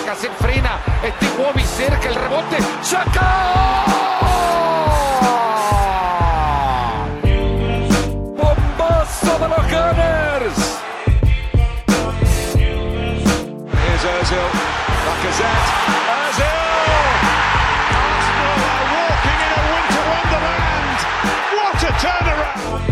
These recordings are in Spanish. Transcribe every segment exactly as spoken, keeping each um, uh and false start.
Bacacet frena, este Wobby cerca, el rebote, ¡saca! ¡Bombazo de los Gunners! Here's Ozil, Bacacet, Ozil! Arsenal are walking in a winter wonderland! What a turnaround!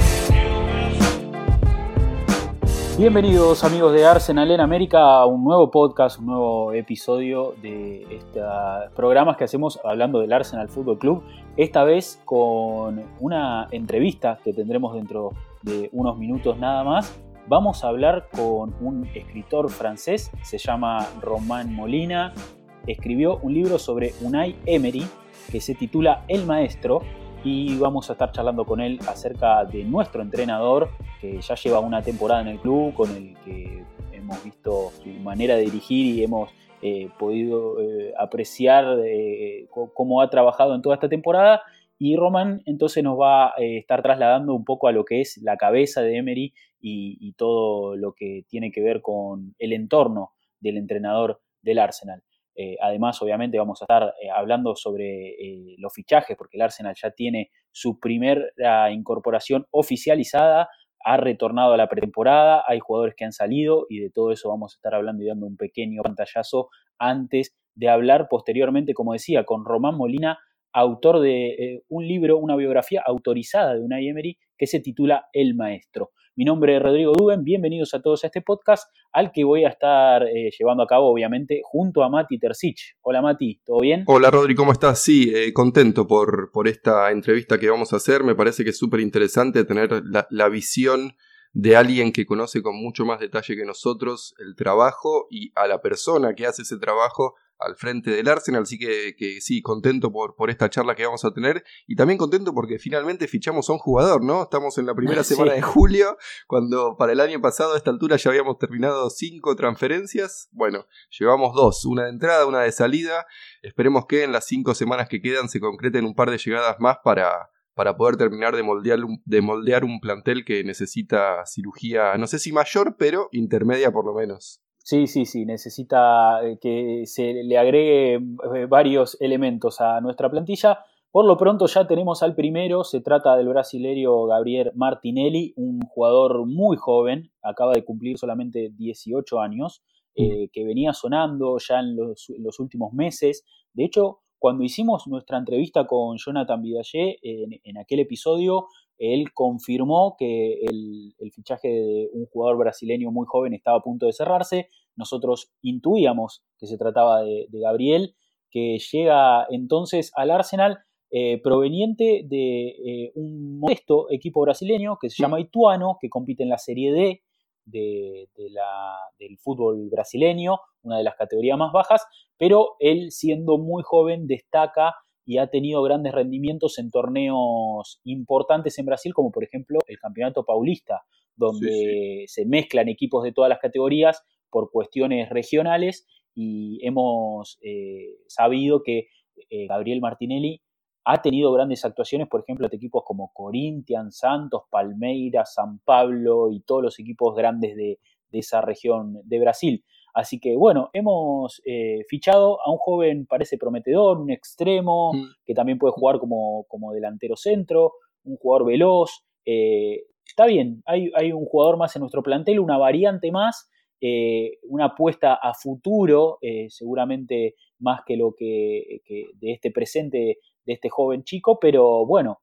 Bienvenidos amigos de Arsenal en América a un nuevo podcast, un nuevo episodio de estos programas que hacemos hablando del Arsenal Fútbol Club. Esta vez con una entrevista que tendremos dentro de unos minutos nada más. Vamos a hablar con un escritor francés, se llama Romain Molina. Escribió un libro sobre Unai Emery que se titula El Maestro. Y vamos a estar charlando con él acerca de nuestro entrenador, que ya lleva una temporada en el club, con el que hemos visto su manera de dirigir y hemos eh, podido eh, apreciar eh, cómo ha trabajado en toda esta temporada. Y Roman entonces nos va a eh, estar trasladando un poco a lo que es la cabeza de Emery y, y todo lo que tiene que ver con el entorno del entrenador del Arsenal. Eh, además, obviamente, vamos a estar eh, hablando sobre eh, los fichajes, porque el Arsenal ya tiene su primera incorporación oficializada, ha retornado a la pretemporada, hay jugadores que han salido y de todo eso vamos a estar hablando y dando un pequeño pantallazo antes de hablar posteriormente, como decía, con Romain Molina, autor de eh, un libro, una biografía autorizada de Unai Emery que se titula El Maestro. Mi nombre es Rodrigo Duben, bienvenidos a todos a este podcast al que voy a estar eh, llevando a cabo, obviamente, junto a Mati Terzic. Hola Mati, ¿todo bien? Hola Rodri, ¿cómo estás? Sí, eh, contento por, por esta entrevista que vamos a hacer. Me parece que es súper interesante tener la, la visión de alguien que conoce con mucho más detalle que nosotros el trabajo y a la persona que hace ese trabajo al frente del Arsenal, así que, que sí, contento por, por esta charla que vamos a tener y también contento porque finalmente fichamos a un jugador, ¿no? Estamos en la primera sí. semana de julio, cuando para el año pasado a esta altura ya habíamos terminado cinco transferencias. Bueno, llevamos dos, una de entrada, una de salida. Esperemos que en las cinco semanas que quedan se concreten un par de llegadas más para... para poder terminar de moldear, de moldear un plantel que necesita cirugía, no sé si mayor, pero intermedia por lo menos. Sí, sí, sí, necesita que se le agregue varios elementos a nuestra plantilla. Por lo pronto ya tenemos al primero, se trata del brasileño Gabriel Martinelli, un jugador muy joven, acaba de cumplir solamente dieciocho años, eh, que venía sonando ya en los, en los últimos meses. De hecho, cuando hicimos nuestra entrevista con Jonathan Vidalle, en, en aquel episodio, él confirmó que el, el fichaje de un jugador brasileño muy joven estaba a punto de cerrarse. Nosotros intuíamos que se trataba de, de Gabriel, que llega entonces al Arsenal eh, proveniente de eh, un modesto equipo brasileño que se llama Ituano, que compite en la Serie D de, de la, del fútbol brasileño, una de las categorías más bajas, pero él, siendo muy joven, destaca y ha tenido grandes rendimientos en torneos importantes en Brasil, como por ejemplo el Campeonato Paulista, donde sí, sí. se mezclan equipos de todas las categorías por cuestiones regionales, y hemos eh, sabido que eh, Gabriel Martinelli ha tenido grandes actuaciones, por ejemplo, ante equipos como Corinthians, Santos, Palmeiras, San Pablo y todos los equipos grandes de, de esa región de Brasil. Así que, bueno, hemos eh, fichado a un joven, parece prometedor, un extremo, mm. que también puede jugar como, como delantero centro, un jugador veloz. Eh, está bien, hay, hay un jugador más en nuestro plantel, una variante más, eh, una apuesta a futuro, eh, seguramente más que lo que, que de este presente de este joven chico, pero bueno,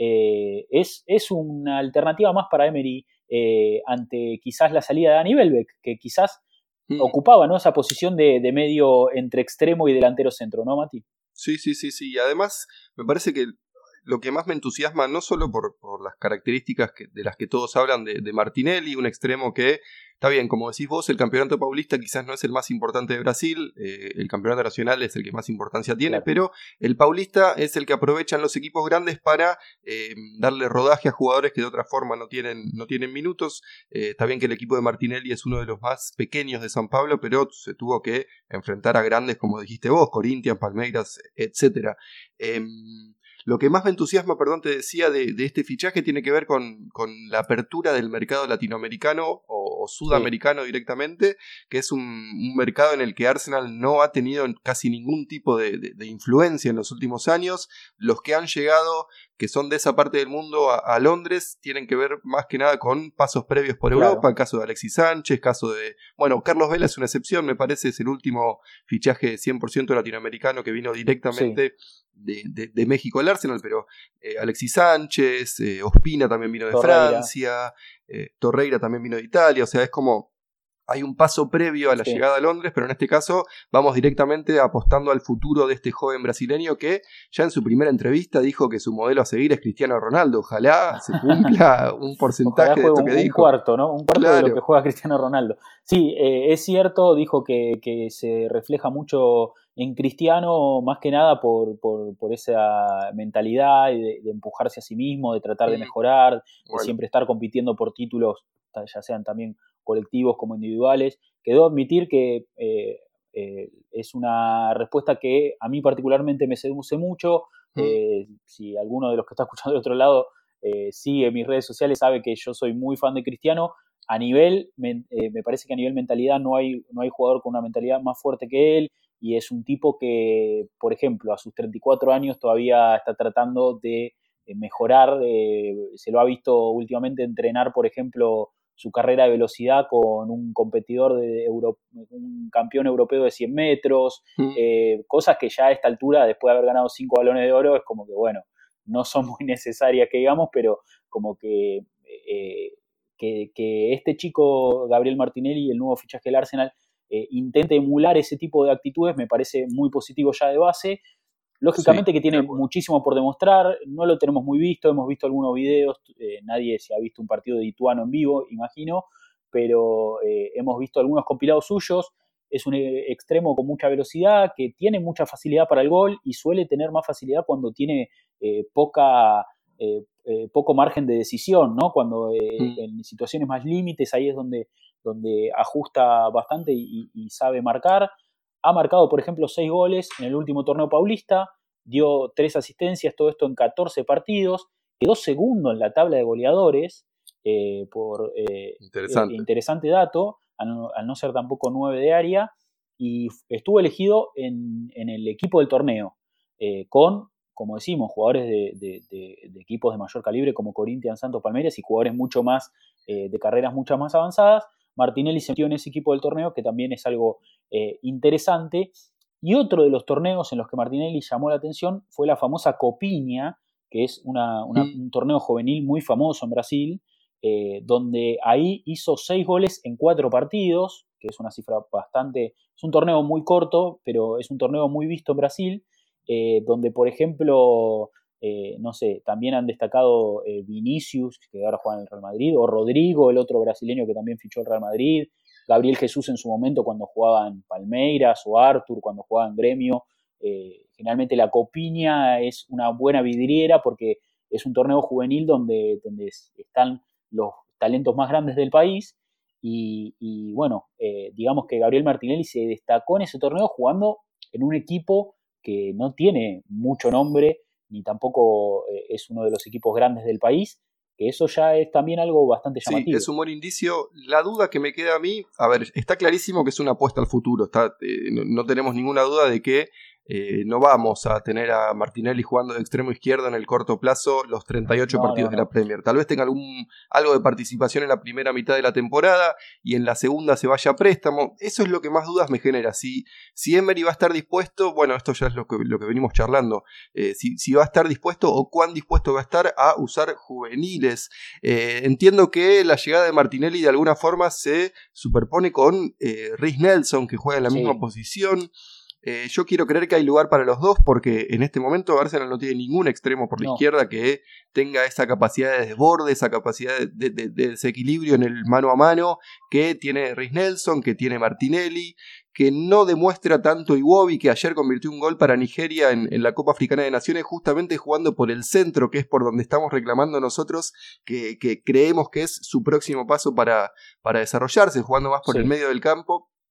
eh, es, es una alternativa más para Emery eh, ante quizás la salida de Dani Welbeck, que quizás Mm. ocupaba, ¿no?, esa posición de, de medio entre extremo y delantero centro, ¿no, Mati? Sí, sí, sí, sí. Y además me parece que lo que más me entusiasma, no solo por, por las características que, de las que todos hablan de, de Martinelli, un extremo que, está bien, como decís vos, el campeonato paulista quizás no es el más importante de Brasil, eh, el campeonato nacional es el que más importancia tiene, claro. Pero el paulista es el que aprovechan los equipos grandes para eh, darle rodaje a jugadores que de otra forma no tienen, no tienen minutos. Eh, está bien que el equipo de Martinelli es uno de los más pequeños de San Pablo, pero se tuvo que enfrentar a grandes, como dijiste vos, Corinthians, Palmeiras, etcétera. Eh, Lo que más me entusiasma, perdón, te decía, de, de este fichaje tiene que ver con, con la apertura del mercado latinoamericano o, o o sudamericano sí. directamente, que es un, un mercado en el que Arsenal no ha tenido casi ningún tipo de, de, de influencia en los últimos años. Los que han llegado, que son de esa parte del mundo, a, a Londres, tienen que ver más que nada con pasos previos por claro. Europa, el caso de Alexis Sánchez, caso de... Bueno, Carlos Vela es una excepción, me parece, es el último fichaje cien por ciento latinoamericano que vino directamente sí. de, de, de México al Arsenal, pero eh, Alexis Sánchez, eh, Ospina también vino de Torreira. Francia, eh, Torreira también vino de Italia, o sea, es como... Hay un paso previo a la sí. llegada a Londres, pero en este caso vamos directamente apostando al futuro de este joven brasileño que ya en su primera entrevista dijo que su modelo a seguir es Cristiano Ronaldo. Ojalá se cumpla un porcentaje Ojalá de esto un, que un dijo. Un cuarto, ¿no? Un cuarto claro. de lo que juega Cristiano Ronaldo. Sí, eh, es cierto, dijo que, que se refleja mucho en Cristiano, más que nada por, por, por esa mentalidad de, de empujarse a sí mismo, de tratar mm. de mejorar, de bueno. siempre estar compitiendo por títulos, ya sean también colectivos como individuales. Quedó admitir que eh, eh, es una respuesta que a mí particularmente me seduce mucho. Mm. Eh, si alguno de los que está escuchando del otro lado eh, sigue mis redes sociales, sabe que yo soy muy fan de Cristiano. A nivel, me, eh, me parece que a nivel mentalidad no hay, no hay jugador con una mentalidad más fuerte que él, y es un tipo que, por ejemplo, a sus treinta y cuatro años todavía está tratando de eh, mejorar. Eh, se lo ha visto últimamente entrenar, por ejemplo, su carrera de velocidad con un competidor, de Euro, un campeón europeo de cien metros, mm. eh, cosas que ya a esta altura, después de haber ganado cinco balones de oro, es como que, bueno, no son muy necesarias que digamos, pero como que, eh, que, que este chico, Gabriel Martinelli, el nuevo fichaje del Arsenal, eh, intente emular ese tipo de actitudes, me parece muy positivo ya de base. Lógicamente sí, que tiene muchísimo por demostrar, no lo tenemos muy visto, hemos visto algunos videos, eh, nadie se ha visto un partido de Ituano en vivo, imagino, pero eh, hemos visto algunos compilados suyos. Es un extremo con mucha velocidad, que tiene mucha facilidad para el gol y suele tener más facilidad cuando tiene eh, poca, eh, eh, poco margen de decisión, ¿no? Cuando eh, mm. en situaciones más límites, ahí es donde, donde ajusta bastante y, y sabe marcar. Ha marcado, por ejemplo, seis goles en el último torneo paulista, dio tres asistencias, todo esto en catorce partidos, quedó segundo en la tabla de goleadores, eh, por eh, interesante. Eh, interesante dato, al no, al no ser tampoco nueve de área, y estuvo elegido en, en el equipo del torneo, eh, con, como decimos, jugadores de, de, de, de equipos de mayor calibre como Corinthians, Santos, Palmeiras, y jugadores mucho más, eh, de carreras mucho más avanzadas. Martinelli se metió en ese equipo del torneo, que también es algo eh, interesante. Y otro de los torneos en los que Martinelli llamó la atención fue la famosa Copinha, que es una, una, mm. un torneo juvenil muy famoso en Brasil, eh, donde ahí hizo seis goles en cuatro partidos, que es una cifra bastante... Es un torneo muy corto, pero es un torneo muy visto en Brasil, eh, donde, por ejemplo... Eh, no sé, también han destacado eh, Vinicius, que ahora juega en el Real Madrid, o Rodrigo, el otro brasileño que también fichó el Real Madrid, Gabriel Jesús en su momento cuando jugaba en Palmeiras, o Arthur cuando jugaba en Gremio. Eh, generalmente la Copinha es una buena vidriera porque es un torneo juvenil donde, donde están los talentos más grandes del país, y, y bueno, eh, digamos que Gabriel Martinelli se destacó en ese torneo jugando en un equipo que no tiene mucho nombre, ni tampoco eh, es uno de los equipos grandes del país, que eso ya es también algo bastante llamativo. Sí, es un buen indicio. La duda que me queda a mí, a ver, está clarísimo que es una apuesta al futuro, está, eh, no, no tenemos ninguna duda de que eh, no vamos a tener a Martinelli jugando de extremo izquierdo en el corto plazo los treinta y ocho no, partidos no, no. de la Premier. Tal vez tenga algún, algo de participación en la primera mitad de la temporada y en la segunda se vaya a préstamo. Eso es lo que más dudas me genera. Si, si Emery va a estar dispuesto, bueno, esto ya es lo que, lo que venimos charlando, eh, si, si va a estar dispuesto o cuán dispuesto va a estar a usar juveniles. Eh, entiendo que la llegada de Martinelli de alguna forma se superpone con eh, Reiss Nelson, que juega en la sí. misma posición. Eh, yo quiero creer que hay lugar para los dos porque en este momento Arsenal no tiene ningún extremo por la no. izquierda que tenga esa capacidad de desborde, esa capacidad de, de, de desequilibrio en el mano a mano que tiene Reiss Nelson, que tiene Martinelli, que no demuestra tanto Iwobi, que ayer convirtió un gol para Nigeria en, en la Copa Africana de Naciones, justamente jugando por el centro, que es por donde estamos reclamando nosotros, que, que creemos que es su próximo paso para, para desarrollarse, jugando más por sí. el medio del campo.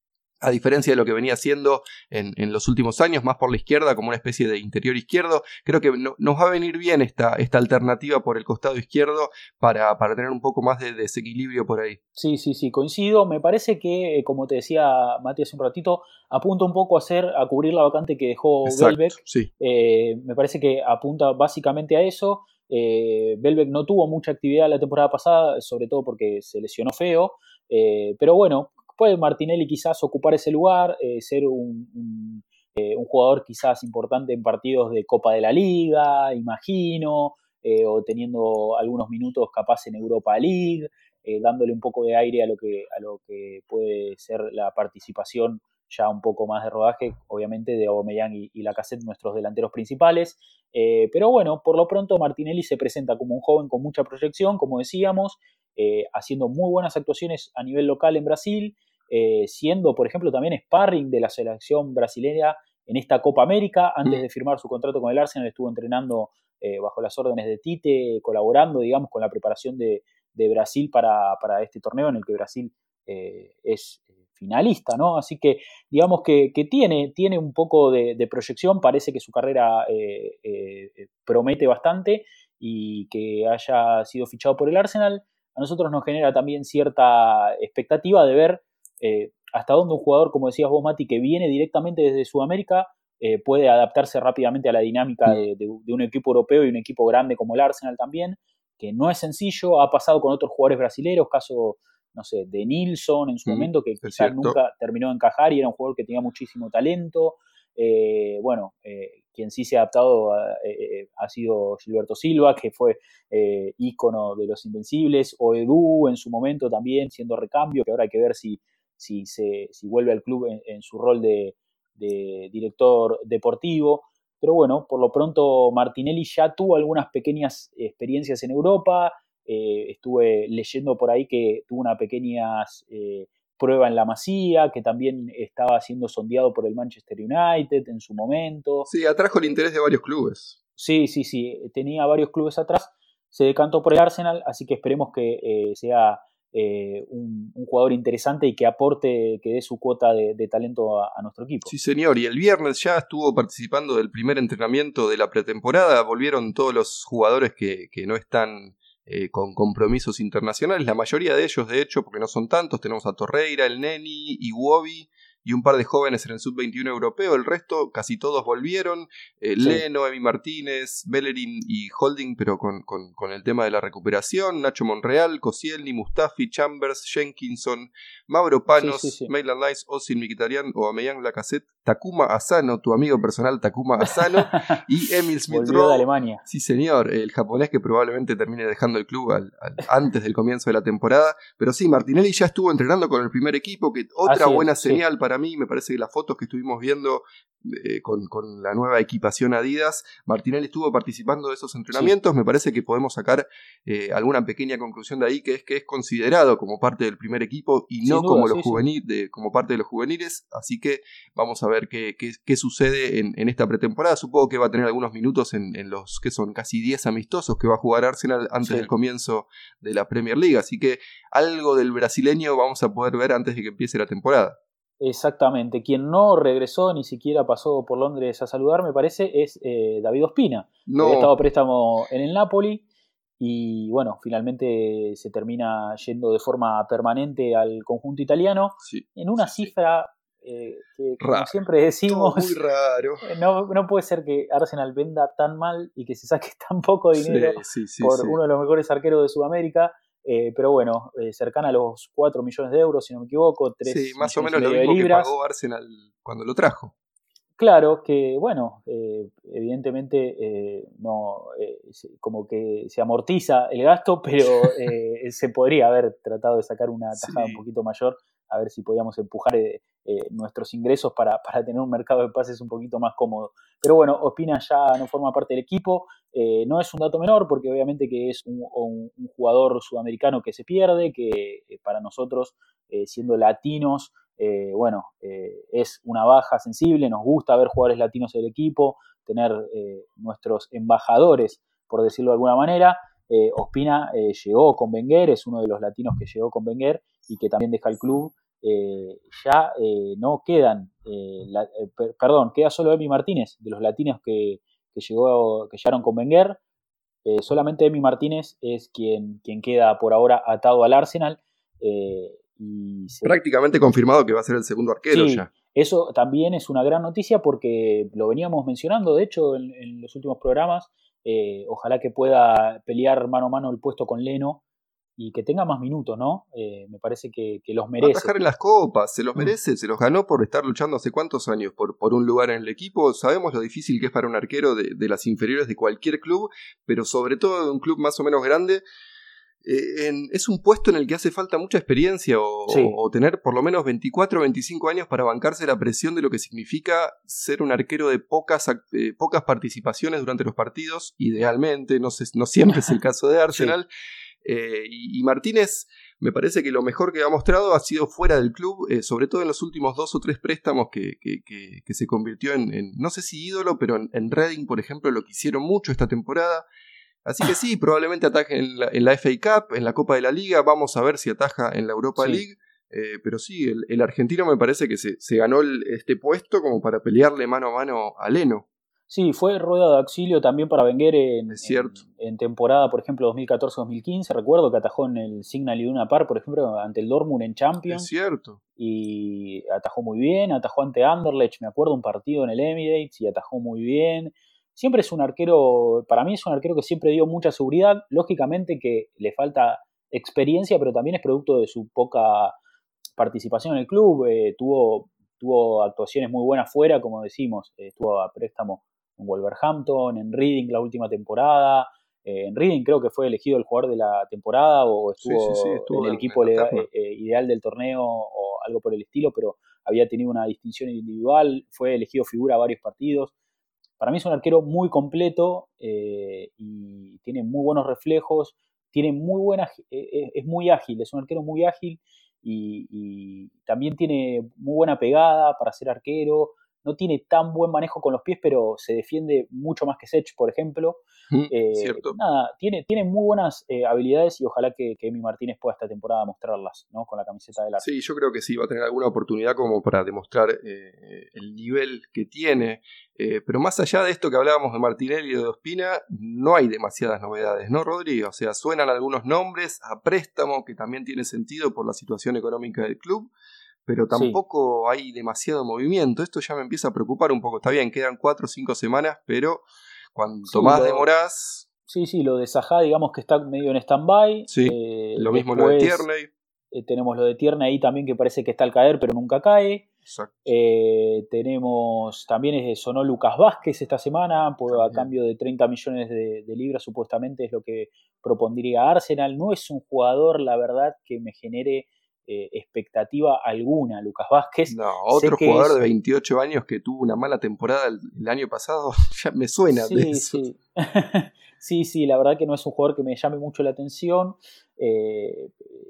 a diferencia de lo que venía haciendo en, en los últimos años, más por la izquierda, como una especie de interior izquierdo. Creo que no, nos va a venir bien esta, esta alternativa por el costado izquierdo para, para tener un poco más de desequilibrio por ahí. Sí, sí, sí, coincido. Me parece que, como te decía Mati hace un ratito, apunta un poco a hacer, a cubrir la vacante que dejó Welbeck. Sí. Eh, me parece que apunta básicamente a eso. Eh, Welbeck no tuvo mucha actividad la temporada pasada, sobre todo porque se lesionó feo. Eh, pero bueno, puede Martinelli quizás ocupar ese lugar, eh, ser un, un, eh, un jugador quizás importante en partidos de Copa de la Liga, imagino, eh, o teniendo algunos minutos capaz en Europa League, eh, dándole un poco de aire a lo que, a lo que puede ser la participación ya un poco más de rodaje, obviamente, de Aubameyang y, y Lacazette, nuestros delanteros principales. Eh, pero bueno, por lo pronto Martinelli se presenta como un joven con mucha proyección, como decíamos, eh, haciendo muy buenas actuaciones a nivel local en Brasil, eh, siendo, por ejemplo, también sparring de la selección brasileña en esta Copa América. Antes mm. de firmar su contrato con el Arsenal estuvo entrenando eh, bajo las órdenes de Tite, colaborando, digamos, con la preparación de, de Brasil para, para este torneo en el que Brasil eh, es finalista, ¿no? Así que digamos que, que tiene, tiene un poco de, de proyección, parece que su carrera eh, eh, promete bastante, y que haya sido fichado por el Arsenal a nosotros nos genera también cierta expectativa de ver eh, hasta dónde un jugador, como decías vos, Mati, que viene directamente desde Sudamérica, eh, puede adaptarse rápidamente a la dinámica de, de, de un equipo europeo y un equipo grande como el Arsenal también, que no es sencillo. Ha pasado con otros jugadores brasileños, caso, no sé, de Nilsson en su mm, momento, que quizás nunca terminó de encajar y era un jugador que tenía muchísimo talento. Eh, bueno, eh, quien sí se ha adaptado a, eh, ha sido Gilberto Silva, que fue eh, ícono de los Invencibles, o Edu en su momento también, siendo recambio, que ahora hay que ver si, si, se, si vuelve al club en, en su rol de, de director deportivo. Pero bueno, por lo pronto Martinelli ya tuvo algunas pequeñas experiencias en Europa. Eh, estuve leyendo por ahí que tuvo una pequeña eh, prueba en la Masía, que también estaba siendo sondeado por el Manchester United en su momento. Sí, atrajo el interés de varios clubes. Sí, sí, sí, tenía varios clubes atrás. Se decantó por el Arsenal, así que esperemos que eh, sea eh, un, un jugador interesante y que aporte, que dé su cuota de, de talento a, a nuestro equipo. Sí, señor, y el viernes ya estuvo participando del primer entrenamiento de la pretemporada. Volvieron todos los jugadores que, que no están eh, con compromisos internacionales, la mayoría de ellos, de hecho, porque no son tantos. Tenemos a Torreira, el Neni, Iwobi y un par de jóvenes en el sub veintiuno europeo. El resto, casi todos volvieron. Eh, sí. Leno, Emi Martínez, Bellerin y Holding, pero con, con, con el tema de la recuperación. Nacho Monreal, Koscielny, Mustafi, Chambers, Jenkinson, Mauro Panos, sí, sí, sí. Maitland Nice, Ozil Mkhitaryan, Aubameyang, Lacazette, Takuma Asano, tu amigo personal Takuma Asano, y Emil Smith Rowe. De Alemania. Sí, señor, el japonés que probablemente termine dejando el club al, al, antes del comienzo de la temporada. Pero sí, Martinelli ya estuvo entrenando con el primer equipo, que otra Así buena es, señal sí. para mí. Me parece que las fotos que estuvimos viendo eh, con, con la nueva equipación Adidas, Martinelli estuvo participando de esos entrenamientos. Sí. Me parece que podemos sacar eh, alguna pequeña conclusión de ahí, que es que es considerado como parte del primer equipo y no duda, como, los sí, juvenil, sí. De, como parte de los juveniles. Así que vamos a ver qué, qué, qué sucede en, en esta pretemporada. Supongo que va a tener algunos minutos en, en los que son casi diez amistosos que va a jugar Arsenal antes sí. del comienzo de la Premier League. Así que algo del brasileño vamos a poder ver antes de que empiece la temporada. Exactamente. Quien no regresó, ni siquiera pasó por Londres a saludar, me parece, es eh, David Ospina. No. Había estado a préstamo en el Napoli y bueno, finalmente se termina yendo de forma permanente al conjunto italiano, sí, en una sí, cifra eh, que, como raro. siempre decimos, todo muy raro. No, no puede ser que Arsenal venda tan mal y que se saque tan poco dinero sí, sí, sí, por sí. uno de los mejores arqueros de Sudamérica. Eh, pero bueno, eh, cercana a los cuatro millones de euros, si no me equivoco, tres sí, más o menos lo mismo que pagó Arsenal cuando lo trajo. Claro que, bueno, eh, evidentemente eh, no, eh, como que se amortiza el gasto, pero eh, se podría haber tratado de sacar una tajada sí. un poquito mayor, a ver si podíamos empujar eh, eh, nuestros ingresos para, para tener un mercado de pases un poquito más cómodo. Pero bueno, Ospina ya no forma parte del equipo, eh, no es un dato menor porque obviamente que es un, un, un jugador sudamericano que se pierde, que eh, para nosotros, eh, siendo latinos, Eh, bueno, eh, es una baja sensible. Nos gusta ver jugadores latinos del equipo, tener eh, nuestros embajadores, por decirlo de alguna manera. eh, Ospina eh, llegó con Wenger, es uno de los latinos que llegó con Wenger y que también deja el club eh, ya eh, no quedan, eh, la, eh, per, perdón, queda solo Emi Martínez, de los latinos que, que, llegó, que llegaron con Wenger. Eh, solamente Emi Martínez es quien, quien queda por ahora atado al Arsenal. Eh, y se... Prácticamente confirmado que va a ser el segundo arquero sí, ya. Eso también es una gran noticia porque lo veníamos mencionando, de hecho, en, en los últimos programas. Eh, ojalá que pueda pelear mano a mano el puesto con Leno y que tenga más minutos, ¿no? Eh, me parece que, que los merece. Va a atajar en las copas, se los merece, mm. se los ganó por estar luchando hace cuántos años por, por un lugar en el equipo. Sabemos lo difícil que es para un arquero de, de las inferiores de cualquier club, pero sobre todo de un club más o menos grande. Eh, en, es un puesto en el que hace falta mucha experiencia o, sí. o tener por lo menos veinticuatro o veinticinco años para bancarse la presión de lo que significa ser un arquero de pocas, eh, pocas participaciones durante los partidos, idealmente, no, sé, no siempre es el caso de Arsenal. Sí. Eh, y, y Martínez, me parece que lo mejor que ha mostrado ha sido fuera del club, eh, sobre todo en los últimos dos o tres préstamos que, que, que, que se convirtió en, en, no sé si ídolo, pero en, en Reading, por ejemplo, lo quisieron mucho esta temporada. Así que sí, probablemente ataje en la, en la F A Cup, en la Copa de la Liga, vamos a ver si ataja en la Europa sí. League, eh, pero sí, el, el argentino me parece que se, se ganó el, este puesto como para pelearle mano a mano a Leno. Sí, fue rueda de auxilio también para Wenger en, es cierto. en, en temporada, por ejemplo, dos mil catorce dos mil quince, recuerdo que atajó en el Signal Iduna Park, por ejemplo, ante el Dortmund en Champions. Es cierto. Y atajó muy bien, atajó ante Anderlecht, me acuerdo, un partido en el Emirates, y atajó muy bien. Siempre es un arquero, para mí es un arquero que siempre dio mucha seguridad, lógicamente que le falta experiencia, pero también es producto de su poca participación en el club. Eh, tuvo, tuvo actuaciones muy buenas fuera, como decimos, eh, estuvo a préstamo en Wolverhampton, en Reading la última temporada. Eh, en Reading creo que fue elegido el jugador de la temporada o estuvo, sí, sí, sí, estuvo en el equipo en lega, eh, ideal del torneo o algo por el estilo, pero había tenido una distinción individual, fue elegido figura a varios partidos. Para mí es un arquero muy completo eh, y tiene muy buenos reflejos, tiene muy buena, eh, es muy ágil, es un arquero muy ágil y, y también tiene muy buena pegada para ser arquero. No tiene tan buen manejo con los pies, pero se defiende mucho más que Sech, por ejemplo. Mm, eh, cierto. Nada, tiene, tiene muy buenas eh, habilidades y ojalá que, que Emi Martínez pueda esta temporada mostrarlas, ¿no? Con la camiseta del Arsenal. Sí, yo creo que sí, va a tener alguna oportunidad como para demostrar eh, el nivel que tiene. Eh, pero más allá de esto que hablábamos de Martinelli y de Ospina, no hay demasiadas novedades, ¿no, Rodrigo? O sea, suenan algunos nombres a préstamo, que también tiene sentido por la situación económica del club, pero tampoco sí. hay demasiado movimiento. Esto ya me empieza a preocupar un poco. Está bien, quedan cuatro o cinco semanas, pero cuanto sí, más lo, demorás... Sí, sí, lo de Zaha, digamos que está medio en stand-by. Sí, eh, lo mismo después, lo de Tierney. Eh, tenemos lo de Tierney ahí también, que parece que está al caer, pero nunca cae. Exacto. Eh, tenemos, también sonó Lucas Vázquez esta semana, pues, a cambio de treinta millones de, de libras, supuestamente es lo que propondría Arsenal. No es un jugador, la verdad, que me genere... Eh, expectativa alguna, Lucas Vázquez. No, otro jugador es... de veintiocho años que tuvo una mala temporada el, el año pasado, ya me suena sí, de eso. Sí. sí, sí, la verdad que no es un jugador que me llame mucho la atención. Eh,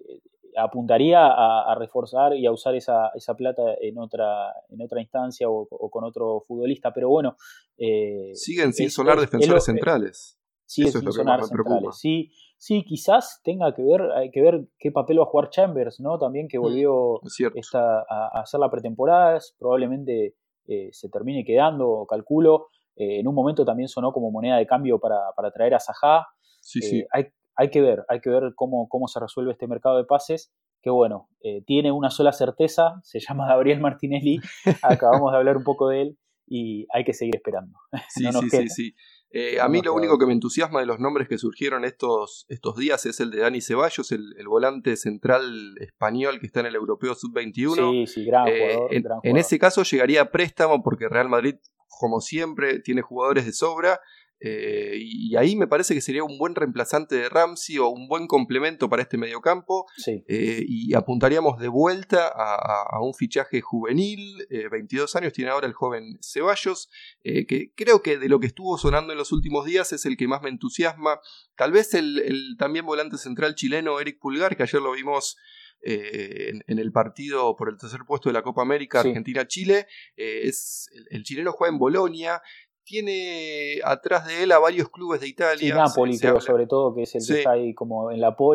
apuntaría a, a reforzar y a usar esa, esa plata en otra, en otra instancia o, o con otro futbolista, pero bueno. Eh, Siguen sin es, sonar es, defensores es lo, centrales. Sigue eso sin es lo que sonar más me centrales. preocupa. Sí, sí, quizás tenga que ver, hay que ver qué papel va a jugar Chambers, ¿no? También que volvió mm, esta, a, a hacer la pretemporada, probablemente eh, se termine quedando, calculo. Eh, en un momento también sonó como moneda de cambio para, para traer a Zaha. Sí, eh, sí. Hay, hay que ver, hay que ver cómo, cómo se resuelve este mercado de pases. Que bueno, eh, tiene una sola certeza, se llama Gabriel Martinelli. Acabamos de hablar un poco de él y hay que seguir esperando. Sí, no nos sí, queda. sí, sí. Eh, a mí lo único que me entusiasma de los nombres que surgieron estos, estos días es el de Dani Ceballos, el, el volante central español que está en el Europeo sub veintiuno. Sí, sí, gran jugador. Eh, en, gran jugador. En ese caso llegaría a préstamo porque Real Madrid, como siempre, tiene jugadores de sobra. Eh, y ahí me parece que sería un buen reemplazante de Ramsey o un buen complemento para este mediocampo. Sí. Eh, y apuntaríamos de vuelta a, a, a un fichaje juvenil. eh, veintidós años tiene ahora el joven Ceballos, eh, que creo que de lo que estuvo sonando en los últimos días es el que más me entusiasma. Tal vez el, el también volante central chileno Eric Pulgar, que ayer lo vimos Eh, en, en el partido por el tercer puesto de la Copa América, sí. Argentina-Chile. eh, es el, el chileno juega en Bolonia. Tiene atrás de él a varios clubes de Italia. Sí, Napoli, se, se creo, habla. sobre todo, que es el Sí. que está ahí como en la pole.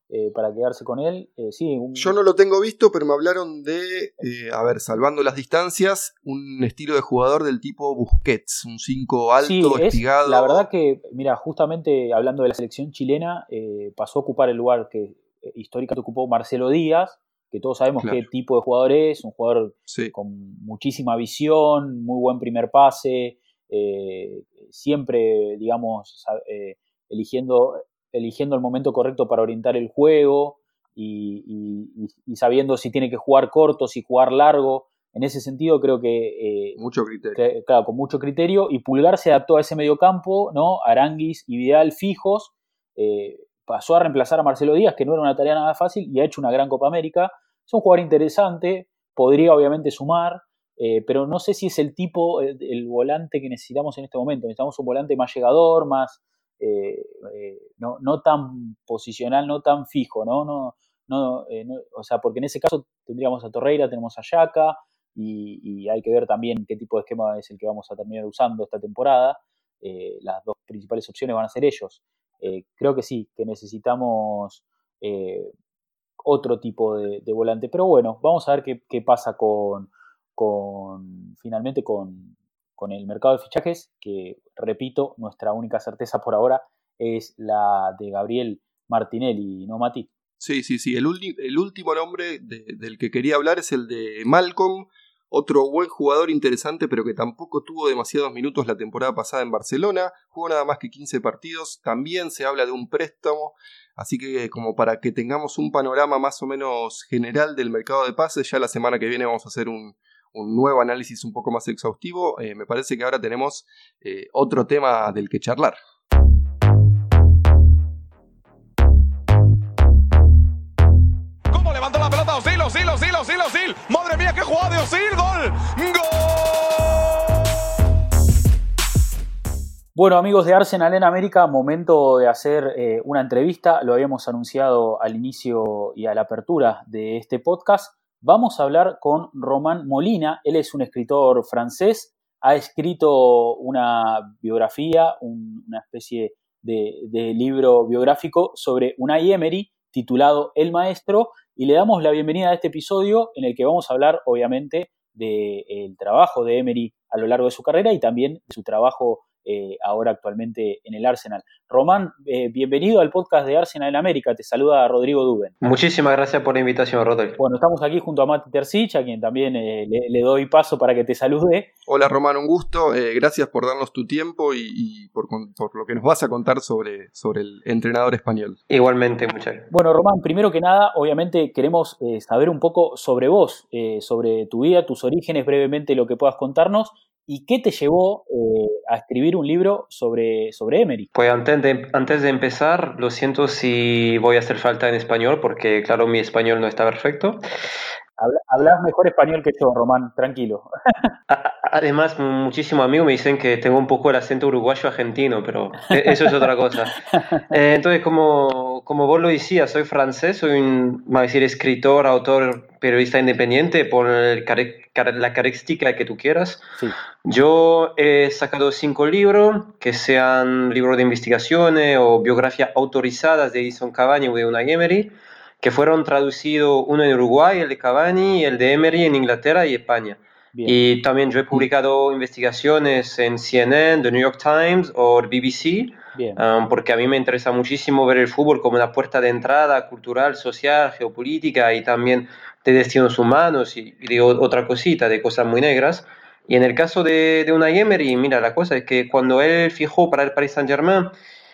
eh, para quedarse con él. Eh, sí, un... Yo no lo tengo visto, pero me hablaron de, eh, a ver, salvando las distancias, un estilo de jugador del tipo Busquets, un cinco alto, sí, espigado. Es, la verdad que, mira, justamente hablando de la selección chilena, eh, pasó a ocupar el lugar que eh, históricamente ocupó Marcelo Díaz, que todos sabemos claro. qué tipo de jugador es, un jugador sí. con muchísima visión, muy buen primer pase, eh, siempre, digamos, eh, eligiendo, eligiendo el momento correcto para orientar el juego y, y, y sabiendo si tiene que jugar corto, si jugar largo. En ese sentido creo que... Eh, mucho criterio. Que, claro, con mucho criterio. Y Pulgar se adaptó a ese mediocampo, ¿no? Aranguis y Vidal fijos. Eh, pasó a reemplazar a Marcelo Díaz, que no era una tarea nada fácil, y ha hecho una gran Copa América. Es un jugador interesante, podría obviamente sumar, eh, pero no sé si es el tipo, el, el volante que necesitamos en este momento. Necesitamos un volante más llegador, más eh, eh, no, no tan posicional, no tan fijo, ¿no? no, no, eh, no o sea, porque en ese caso tendríamos a Torreira, tenemos a Xhaka, y, y hay que ver también qué tipo de esquema es el que vamos a terminar usando esta temporada. Eh, las dos principales opciones van a ser ellos. Eh, creo que sí, que necesitamos eh, otro tipo de, de volante. Pero bueno, vamos a ver qué, qué pasa con, con finalmente con, con el mercado de fichajes, que, repito, nuestra única certeza por ahora es la de Gabriel Martinelli, ¿no, Mati? Sí, sí, sí. El, ulti- el último nombre de, del que quería hablar es el de Malcolm, otro buen jugador interesante, pero que tampoco tuvo demasiados minutos la temporada pasada en Barcelona. Jugó nada más que quince partidos. También se habla de un préstamo. Así que como para que tengamos un panorama más o menos general del mercado de pases, ya la semana que viene vamos a hacer un, un nuevo análisis un poco más exhaustivo. Eh, me parece que ahora tenemos eh, otro tema del que charlar. ¿Cómo levantó la pelota Özil, Özil, Özil, Özil, Özil? ¡Madre mía, qué jugada de Özil! ¡Gol! ¡Gol! Bueno, amigos de Arsenal en América, momento de hacer eh, una entrevista. Lo habíamos anunciado al inicio y a la apertura de este podcast. Vamos a hablar con Román Molina. Él es un escritor francés. Ha escrito una biografía, un, una especie de, de libro biográfico sobre Unai Emery, titulado El Maestro, y le damos la bienvenida a este episodio en el que vamos a hablar, obviamente, del trabajo de Emery a lo largo de su carrera y también de su trabajo eh, ahora actualmente en el Arsenal. Román, eh, bienvenido al podcast de Arsenal en América. Te saluda Rodrigo Duben. Muchísimas gracias por la invitación, Rodrigo. Bueno, estamos aquí junto a Mati Terzic, a quien también eh, le, le doy paso para que te salude. Hola Román, un gusto. Eh, gracias por darnos tu tiempo y, y por, por lo que nos vas a contar sobre, sobre el entrenador español. Igualmente, muchas gracias. Bueno, Román, primero que nada, obviamente queremos eh, saber un poco sobre vos, eh, sobre tu vida, tus orígenes, brevemente lo que puedas contarnos. ¿Y qué te llevó eh, a escribir un libro sobre, sobre Emery? Pues antes de, antes de empezar, lo siento si voy a hacer falta en español, porque claro, mi español no está perfecto. Habla, hablas mejor español que yo, Román, tranquilo. Además, muchísimos amigos me dicen que tengo un poco el acento uruguayo-argentino, pero eso es otra cosa. Eh, entonces, como, como vos lo decías, soy francés, soy un, vamos a decir, escritor, autor, periodista independiente, por el, la característica que tú quieras. Sí. Yo he sacado cinco libros, que sean libros de investigaciones o biografías autorizadas de Edinson Cavani o de Unai Emery, que fueron traducidos, uno en Uruguay, el de Cavani, y el de Emery en Inglaterra y España. Bien. Y también yo he publicado investigaciones en C N N, The New York Times o B B C, um, porque a mí me interesa muchísimo ver el fútbol como una puerta de entrada cultural, social, geopolítica y también de destinos humanos y, y de otra cosita, de cosas muy negras. Y en el caso de, de Unai Emery, mira, la cosa es que cuando él fijó para el Paris Saint-Germain,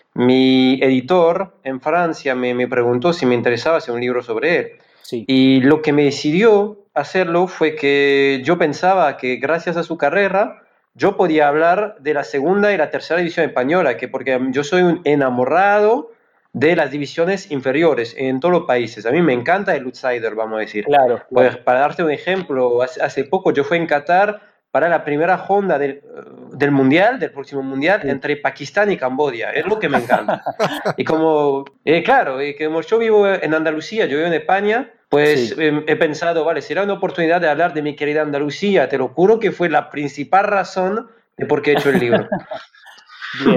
mi editor en Francia me, me preguntó si me interesaba hacer un libro sobre él. Sí. Y lo que me decidió hacerlo fue que yo pensaba que gracias a su carrera yo podía hablar de la segunda y la tercera división española, que porque yo soy un enamorado de las divisiones inferiores en todos los países. A mí me encanta el outsider, vamos a decir. Claro, claro. Pues para darte un ejemplo, hace, hace poco yo fui en Qatar para la primera ronda del, del mundial, del próximo mundial, sí, entre Pakistán y Camboya. Es lo que me encanta. Y como, eh, claro, y como yo vivo en Andalucía, yo vivo en España, pues sí. eh, he pensado, vale, será una oportunidad de hablar de mi querida Andalucía. Te lo juro que fue la principal razón de por qué he hecho el libro. Bien.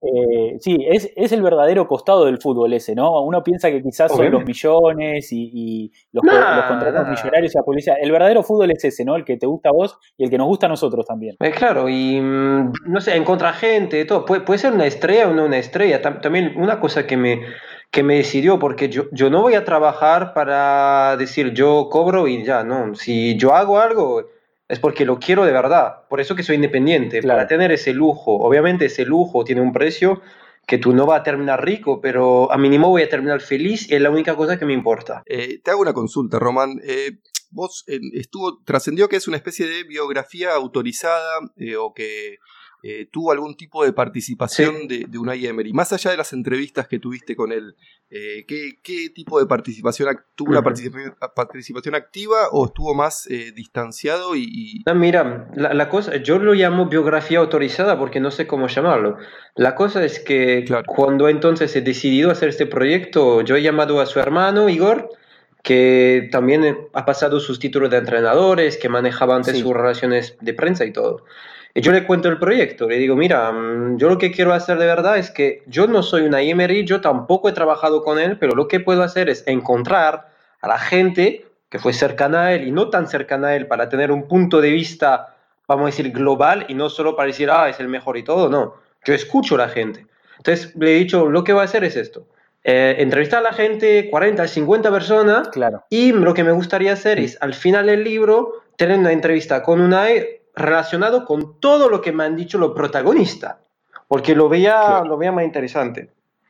Eh, sí, es, es el verdadero costado del fútbol ese, ¿no? Uno piensa que quizás son Obviamente. los millones y, y los, Nah, los contratos nah. millonarios y la publicidad. El verdadero fútbol es ese, ¿no? El que te gusta a vos y el que nos gusta a nosotros también. Eh, claro, y mm, no sé, encontrar gente, todo. Puede, puede ser una estrella o no una estrella. Tam- también una cosa que me, que me decidió, porque yo, yo no voy a trabajar para decir yo cobro y ya, no. Si yo hago algo es porque lo quiero de verdad. Por eso que soy independiente, Claro. para tener ese lujo. Obviamente ese lujo tiene un precio que tú no vas a terminar rico, pero a mínimo voy a terminar feliz y es la única cosa que me importa. Eh, te hago una consulta, Román. Eh, vos eh, estuvo, trascendió que es una especie de biografía autorizada eh, o que eh, tuvo algún tipo de participación Sí. de, de Unai Emery. Más allá de las entrevistas que tuviste con él, eh, ¿qué, ¿qué tipo de participación? ac- ¿Tuvo una Ujú. participación, participación activa o estuvo más eh, distanciado y, y- No, mira, la, la cosa, yo lo llamo biografía autorizada porque no sé cómo llamarlo. La cosa es que Claro. cuando entonces he decidido hacer este proyecto, yo he llamado a su hermano, Igor, que también ha pasado sus títulos de entrenadores, que manejaba antes Sí. sus relaciones de prensa y todo. Y yo le cuento el proyecto, le digo, mira, mm, yo lo que quiero hacer de verdad es que yo no soy una Emery, yo tampoco he trabajado con él, pero lo que puedo hacer es encontrar a la gente que fue cercana a él y no tan cercana a él para tener un punto de vista, vamos a decir, global y no solo para decir, ah, es el mejor y todo, no. Yo escucho a la gente. Entonces le he dicho, lo que voy a hacer es esto. Eh, entrevistar a la gente, cuarenta, cincuenta personas, Claro. y lo que me gustaría hacer es, al final del libro, tener una entrevista con Unai relacionado con todo lo que me han dicho los protagonistas, porque lo veía, Claro. lo veía más interesante.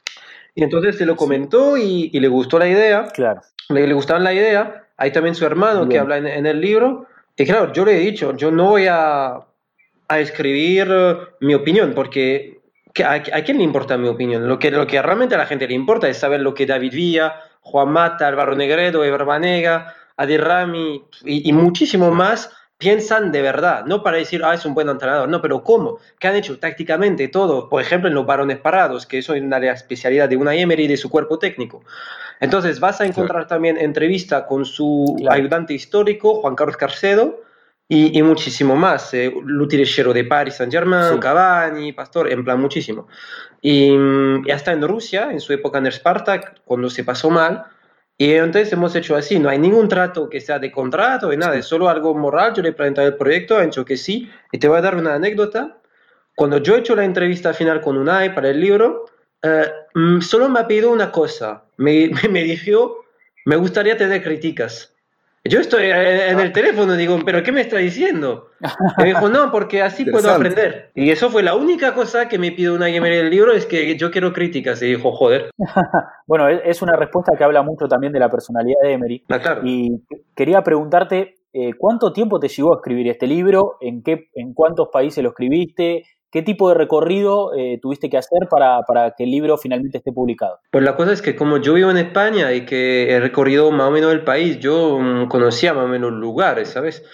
Y entonces se lo comentó y, y le gustó la idea, Claro. le, le gustaba la idea. Hay también su hermano que Bien. habla en, en el libro. Y claro, yo le he dicho, yo no voy a, a escribir eh, mi opinión, porque ¿qué- a, a quién le importa mi opinión? Lo que, lo que realmente a la gente le importa es saber lo que David Villa, Juan Mata, Álvaro Negredo, Eber Banega, Adil Rami y, y muchísimo más piensan de verdad, no para decir, ah, es un buen entrenador, no, pero ¿cómo? ¿Qué han hecho tácticamente todo? Por ejemplo, en los balones parados, que eso es una de las especialidades de Unai Emery y de su cuerpo técnico. Entonces vas a encontrar también entrevista con su Claro. ayudante histórico, Juan Carlos Carcedo, y, y muchísimo más. Eh, Luti Lechero de Paris Saint-Germain, Sí. Cavani, Pastor, en plan muchísimo. Y, y hasta en Rusia, en su época en el Spartak, cuando se pasó mal. Y entonces hemos hecho así, no hay ningún trato que sea de contrato, de nada, Sí. es solo algo moral. Yo le he presentado el proyecto, ha dicho que sí. Y te voy a dar una anécdota. Cuando yo he hecho la entrevista final con Unai para el libro, eh, mm, solo me ha pedido una cosa. Me, me dijo, me gustaría tener críticas. Yo estoy eh, en el teléfono, digo, ¿pero qué me está diciendo? Y me dijo, no, porque así puedo Interesante. aprender. Y eso fue la única cosa que me pidió Unai Emery del libro, es que yo quiero críticas. Y dijo, joder, Bueno, es es una respuesta que habla mucho también de la personalidad de Emery. ah, claro. Y quería preguntarte, eh, ¿cuánto tiempo te llevó a escribir este libro? ¿En qué, en cuántos países lo escribiste? ¿Qué tipo de recorrido eh, tuviste que hacer para, para que el libro finalmente esté publicado? Pues la cosa es que como yo vivo en España y que he recorrido más o menos el país, yo mm, conocía más o menos lugares, ¿sabes?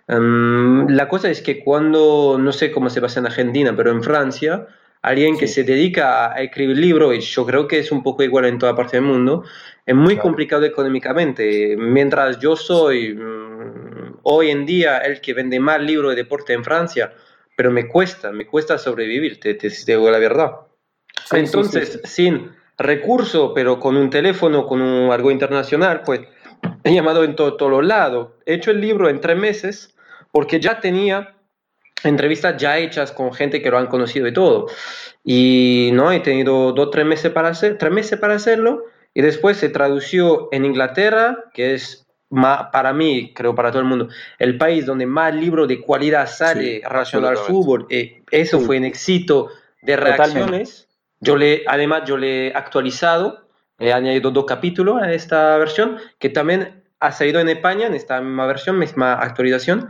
Um, la cosa es que cuando, no sé cómo se pasa en Argentina, pero en Francia, alguien que Sí. se dedica a escribir libros, y yo creo que es un poco igual en toda parte del mundo, es muy Claro. complicado económicamente. Mientras yo soy mm, hoy en día el que vende más libros de deporte en Francia, pero me cuesta, me cuesta sobrevivir, te, te, te digo la verdad. Sí, Entonces, sí, sí, sí. sin recurso, pero con un teléfono, con un, algo internacional, pues he llamado en to- todos los lados. He hecho el libro en tres meses porque ya tenía entrevistas ya hechas con gente que lo han conocido y todo. Y no, he tenido dos, tres meses para hacer, tres meses para hacerlo. Y después se tradució en Inglaterra, que es ma- para mí, creo para todo el mundo, el país donde más libro de cualidad sale Sí, relacionado al absolutamente. fútbol. Eh, eso Sí. fue un éxito de Totalmente. reacciones. Yo le, además, yo le he actualizado, he añadido dos capítulos a esta versión, que también ha salido en España, en esta misma versión, misma actualización.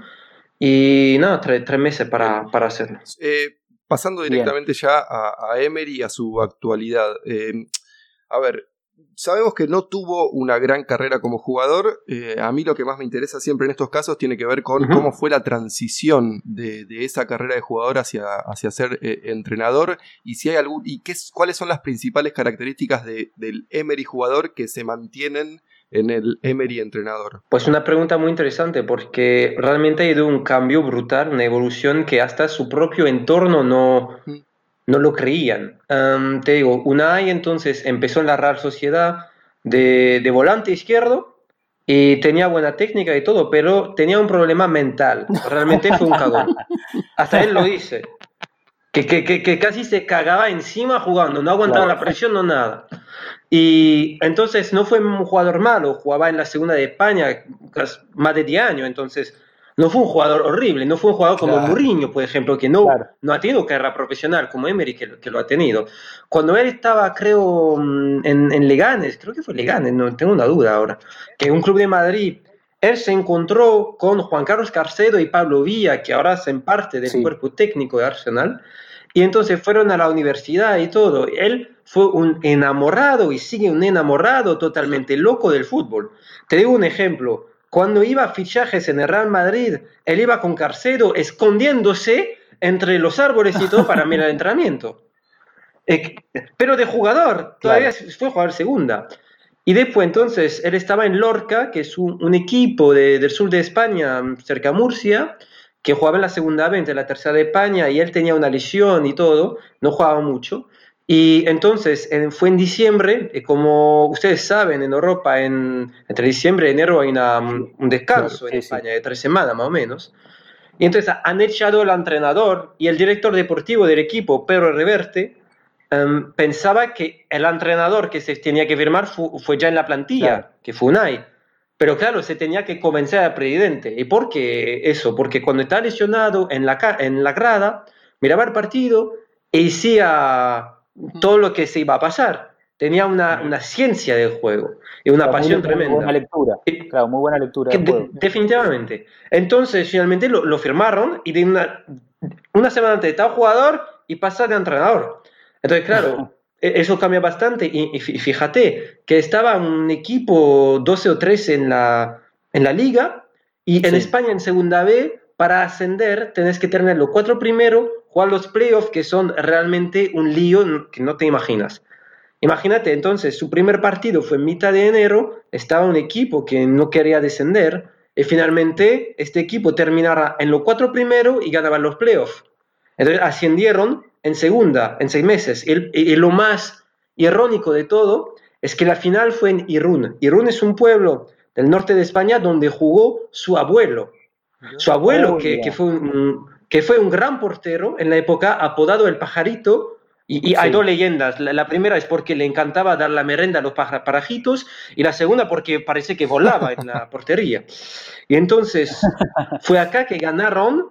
Y nada, tres, tres meses para, para hacerlo. Eh, pasando Bien. directamente ya a, a Emery y a su actualidad. Eh, a ver, sabemos que no tuvo una gran carrera como jugador. Eh, a mí lo que más me interesa siempre en estos casos tiene que ver con Ujú. cómo fue la transición de, de esa carrera de jugador hacia, hacia ser eh, entrenador y si hay algún y qué, es- cuáles son las principales características de, del Emery jugador que se mantienen en el Emery entrenador. Pues una pregunta muy interesante porque realmente ha ido un cambio brutal, una evolución que hasta su propio entorno no, no lo creían. Um, te digo, Unai entonces empezó en la Real Sociedad de, de volante izquierdo y tenía buena técnica y todo, pero tenía un problema mental. Realmente fue un cagón. Hasta él lo dice. Que, que, que, que casi se cagaba encima jugando, no aguantaba claro. la presión, no nada. Y entonces no fue un jugador malo, jugaba en la segunda de España más de diez años, entonces no fue un jugador horrible, no fue un jugador como claro. Mourinho, por ejemplo, que no, claro. no ha tenido carrera profesional, como Emery, que, que lo ha tenido. Cuando él estaba, creo, en, en Leganés, creo que fue Leganés, no tengo una duda ahora, que un club de Madrid, él se encontró con Juan Carlos Carcedo y Pablo Villa, que ahora hacen parte del sí. cuerpo técnico de Arsenal, y entonces fueron a la universidad y todo. Él fue un enamorado y sigue un enamorado totalmente loco del fútbol. Te digo un ejemplo. Cuando iba a fichajes en el Real Madrid, él iba con Carcedo escondiéndose entre los árboles y todo para mirar el entrenamiento. Eh, pero de jugador, todavía claro. fue jugador segunda. Y después entonces él estaba en Lorca, que es un, un equipo de, del sur de España, cerca de Murcia, que jugaba en la segunda B, entre la tercera de España, y él tenía una lesión y todo, no jugaba mucho. Y entonces en, fue en diciembre, y como ustedes saben, en Europa, en, entre diciembre y enero hay una, un descanso claro, en sí, España sí. de tres semanas más o menos. Y entonces han echado al entrenador y el director deportivo del equipo, Pedro Reverte, um, pensaba que el entrenador que se tenía que firmar fue, fue ya en la plantilla, claro. que fue Unai. Pero claro, se tenía que convencer al presidente. ¿Y por qué eso? Porque cuando está lesionado en la, en la grada, miraba el partido y decía todo lo que se iba a pasar. Tenía una, una ciencia del juego y una claro, pasión muy, tremenda. Muy buena lectura. Claro, muy buena lectura. Del de, juego. Definitivamente. Entonces, finalmente lo, lo firmaron y de una, una semana antes estaba jugador y pasa de entrenador. Entonces, claro... Eso cambia bastante y fíjate que estaba un equipo doce o trece en la, en la liga y en sí. España en segunda B para ascender tenés que tener los cuatro primeros, jugar los playoffs que son realmente un lío que no te imaginas. Imagínate, entonces su primer partido fue en mitad de enero, estaba un equipo que no quería descender y finalmente este equipo terminara en los cuatro primeros y ganaban los playoffs. Entonces ascendieron en segunda, en seis meses. Y, y, y lo más irónico de todo es que la final fue en Irún. Irún es un pueblo del norte de España donde jugó su abuelo. Su abuelo, oh, que, yeah. que, fue un, que fue un gran portero en la época, apodado El Pajarito. Y, y sí. hay dos leyendas. La, la primera es porque le encantaba dar la merenda a los parajitos y la segunda porque parece que volaba en la portería. Y entonces fue acá que ganaron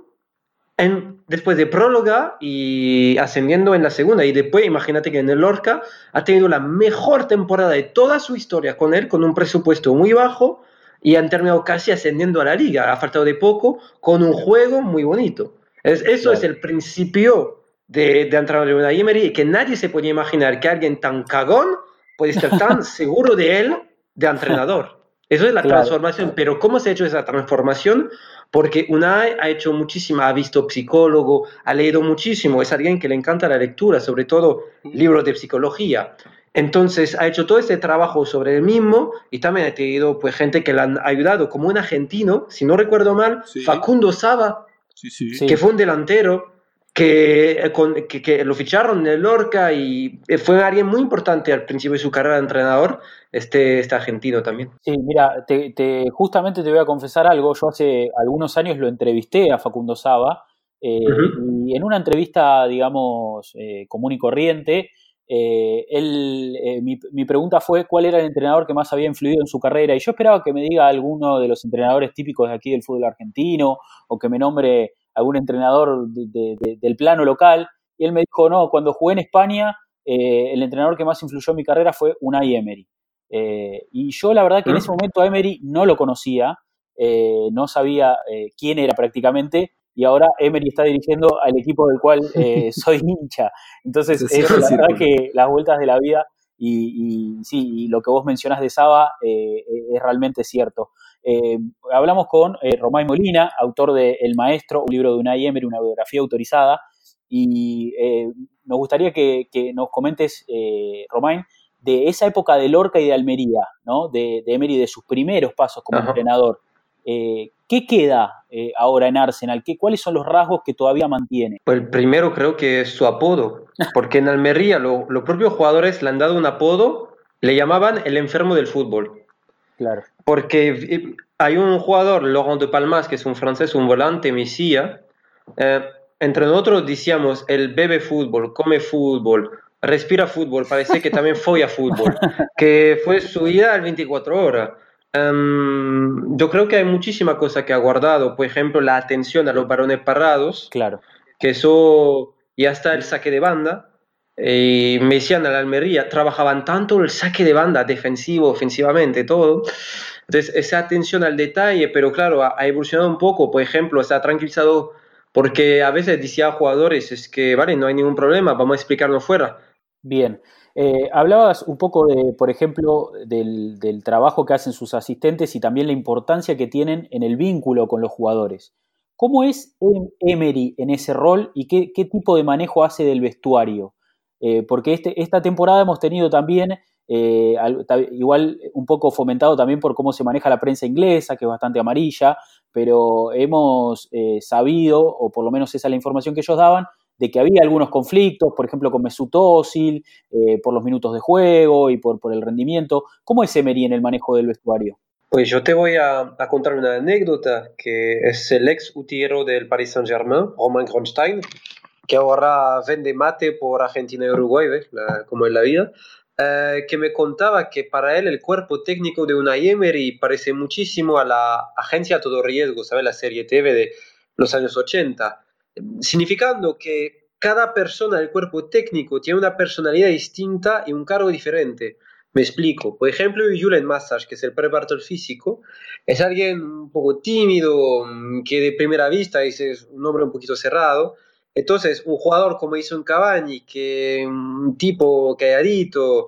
En, después de próloga y ascendiendo en la segunda. Y después, imagínate que en el Lorca ha tenido la mejor temporada de toda su historia con él, con un presupuesto muy bajo, y han terminado casi ascendiendo a la liga. Ha faltado de poco, con un juego muy bonito. Es, eso claro. es el principio de, de entrenador de Unai Emery, que nadie se podía imaginar que alguien tan cagón puede estar tan seguro de él de entrenador. Eso es la claro. transformación. Pero ¿cómo se ha hecho esa transformación? Porque Unai ha hecho muchísima, ha visto psicólogo, ha leído muchísimo, es alguien que le encanta la lectura, sobre todo libros de psicología. Entonces ha hecho todo este trabajo sobre él mismo y también ha tenido pues, gente que le han ayudado, como un argentino, si no recuerdo mal, sí. Facundo Saba, sí, sí. que fue un delantero, que, con, que, que lo ficharon en el Lorca y fue alguien muy importante al principio de su carrera de entrenador, este, este argentino también. Sí, mira, te, te, justamente te voy a confesar algo. Yo hace algunos años lo entrevisté a Facundo Saba eh, uh-huh. y en una entrevista, digamos, eh, común y corriente, eh, él, eh, mi, mi pregunta fue cuál era el entrenador que más había influido en su carrera, y yo esperaba que me diga alguno de los entrenadores típicos de aquí del fútbol argentino o que me nombre algún entrenador de, de, de, del plano local, y él me dijo, no, cuando jugué en España, eh, el entrenador que más influyó en mi carrera fue Unai Emery. Eh, y yo la verdad que en ese momento a Emery no lo conocía, eh, no sabía eh, quién era prácticamente, y ahora Emery está dirigiendo al equipo del cual eh, soy hincha. Entonces, es la verdad círculo. que las vueltas de la vida, y, y sí, y lo que vos mencionás de Saba eh, es realmente cierto. Eh, hablamos con eh, Romain Molina, autor de El Maestro, un libro de Unai Emery, una biografía autorizada, y eh, nos gustaría que, que nos comentes, eh, Romain, de esa época de Lorca y de Almería, ¿no? De, de Emery, de sus primeros pasos como Ajá. entrenador. Eh, ¿Qué queda eh, ahora en Arsenal? ¿Qué, ¿Cuáles son los rasgos que todavía mantiene? Pues el primero creo que es su apodo, porque en Almería lo, los propios jugadores le han dado un apodo, le llamaban el enfermo del fútbol. Claro. Porque hay un jugador, Laurent de Palmas, que es un francés, un volante, Mesía. Eh, entre nosotros decíamos, el bebe fútbol, come fútbol, respira fútbol, parece que también folla fútbol, que fue su vida al veinticuatro horas. Um, yo creo que hay muchísima cosa que ha guardado, por ejemplo, la atención a los varones parados, claro. que eso ya está el saque de banda. Y me decían a la Almería, trabajaban tanto el saque de banda, defensivo, ofensivamente, todo. Entonces, esa atención al detalle, pero claro, ha, ha evolucionado un poco. Por ejemplo, se ha tranquilizado porque a veces decía a jugadores, es que, vale, no hay ningún problema, vamos a explicarnos fuera. Bien. Eh, hablabas un poco de, por ejemplo, del, del trabajo que hacen sus asistentes y también la importancia que tienen en el vínculo con los jugadores. ¿Cómo es Emery en ese rol y qué, qué tipo de manejo hace del vestuario? Eh, porque este, esta temporada hemos tenido también, eh, igual un poco fomentado también por cómo se maneja la prensa inglesa, que es bastante amarilla, pero hemos eh, sabido, o por lo menos esa es la información que ellos daban, de que había algunos conflictos, por ejemplo con Mesut Özil, eh, por los minutos de juego y por, por el rendimiento. ¿Cómo es Emery en el manejo del vestuario? Pues yo te voy a, a contar una anécdota, que es el ex utiero del Paris Saint-Germain, Romain Grosjean, que ahora vende mate por Argentina y Uruguay, ¿ves? La, como en la vida, eh, que me contaba que para él el cuerpo técnico de Unai Emery parece muchísimo a la agencia Todo Riesgo, ¿sabes? La serie T V de los años ochenta, significando que cada persona del cuerpo técnico tiene una personalidad distinta y un cargo diferente. Me explico. Por ejemplo, Julian Massage, que es el preparador físico, es alguien un poco tímido, que de primera vista es un hombre un poquito cerrado. Entonces, un jugador como Edinson Cavani, que un tipo calladito,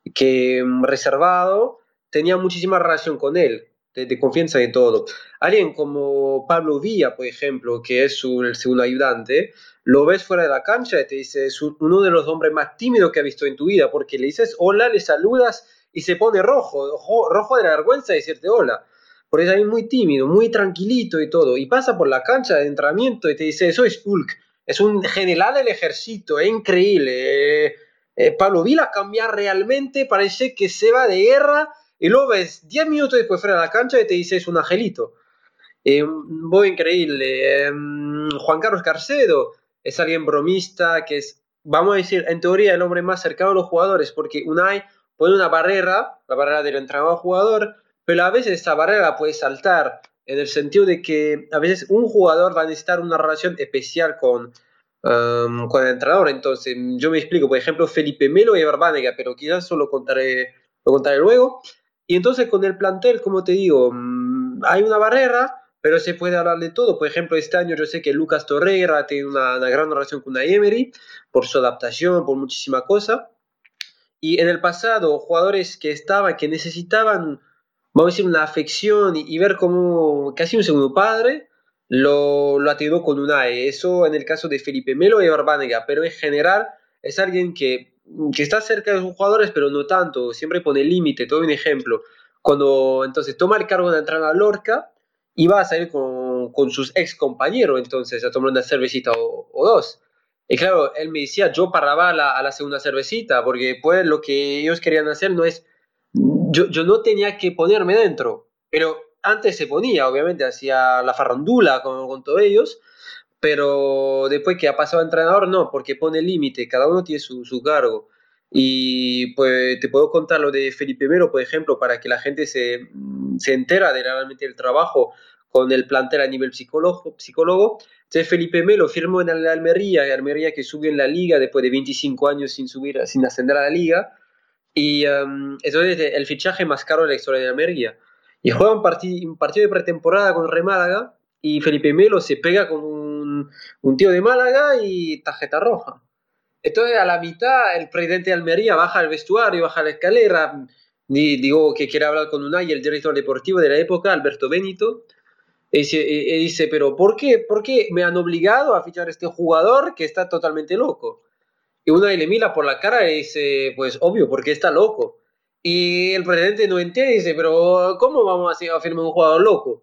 que reservado, tenía muchísima relación con él, de, de confianza y todo. Alguien como Pablo Villa, por ejemplo, que es su, el segundo ayudante, lo ves fuera de la cancha y te dice, es uno de los hombres más tímidos que has visto en tu vida, porque le dices hola, le saludas y se pone rojo, rojo, rojo de la vergüenza de decirte hola. Porque es alguien muy tímido, muy tranquilito y todo. Y pasa por la cancha de entrenamiento y te dice, soy Hulk, es un general del ejército, es increíble. Eh, eh, Pablo Villa cambia realmente, parece que se va de guerra y luego ves diez minutos después fuera de la cancha y te dice, es un angelito. Eh, muy increíble. Eh, Juan Carlos Carcedo es alguien bromista, que es, vamos a decir, en teoría el hombre más cercano a los jugadores, porque Unai pone una barrera, la barrera del entrenador jugador, pero a veces esa barrera puede saltar, en el sentido de que a veces un jugador va a necesitar una relación especial con, um, con el entrenador. Entonces, yo me explico, por ejemplo, Felipe Melo y Verbánega, pero quizás eso lo contaré, lo contaré luego. Y entonces con el plantel, como te digo, um, hay una barrera, pero se puede hablar de todo. Por ejemplo, este año yo sé que Lucas Torreira tiene una, una gran relación con Unai Emery, por su adaptación, por muchísima cosa. Y en el pasado, jugadores que estaban, que necesitaban, vamos a decir, una afección y, y ver como casi un segundo padre, lo, lo atendió con Unai. Eso en el caso de Felipe Melo y Verbánega, pero en general es alguien que, que está cerca de sus jugadores, pero no tanto, siempre pone límite. Te doy un ejemplo. Cuando entonces toma el cargo de entrar a Lorca, y va a salir con, con sus ex compañeros, entonces, a tomar una cervecita o, o dos. Y claro, él me decía, yo paraba a la, a la segunda cervecita, porque pues lo que ellos querían hacer no es, yo, yo no tenía que ponerme dentro, pero antes se ponía, obviamente, hacía la farrandula con, con todos ellos, pero después que ha pasado a entrenador, no, porque pone límite, cada uno tiene su, su cargo. Y pues te puedo contar lo de Felipe Melo, por ejemplo, para que la gente se, se entera de realmente el trabajo con el plantel a nivel psicólogo. psicólogo. Entonces Felipe Melo firmó en la Almería, y Almería que subió en la liga después de veinticinco años sin subir, sin ascender a la liga. Y um, eso es el fichaje más caro de la historia de Almería. Y juega un, partid, un partido de pretemporada con Re Málaga y Felipe Melo se pega con un, un tío de Málaga y tarjeta roja. Entonces, a la mitad, el presidente de Almería baja al vestuario, baja la escalera, y digo que quiere hablar con Unai, el director deportivo de la época, Alberto Benito, y dice, y dice, pero ¿por qué? ¿Por qué me han obligado a fichar a este jugador que está totalmente loco? Y Unai le mira por la cara y dice, pues obvio, porque está loco. Y el presidente no entiende y dice, pero ¿cómo vamos a firmar un jugador loco?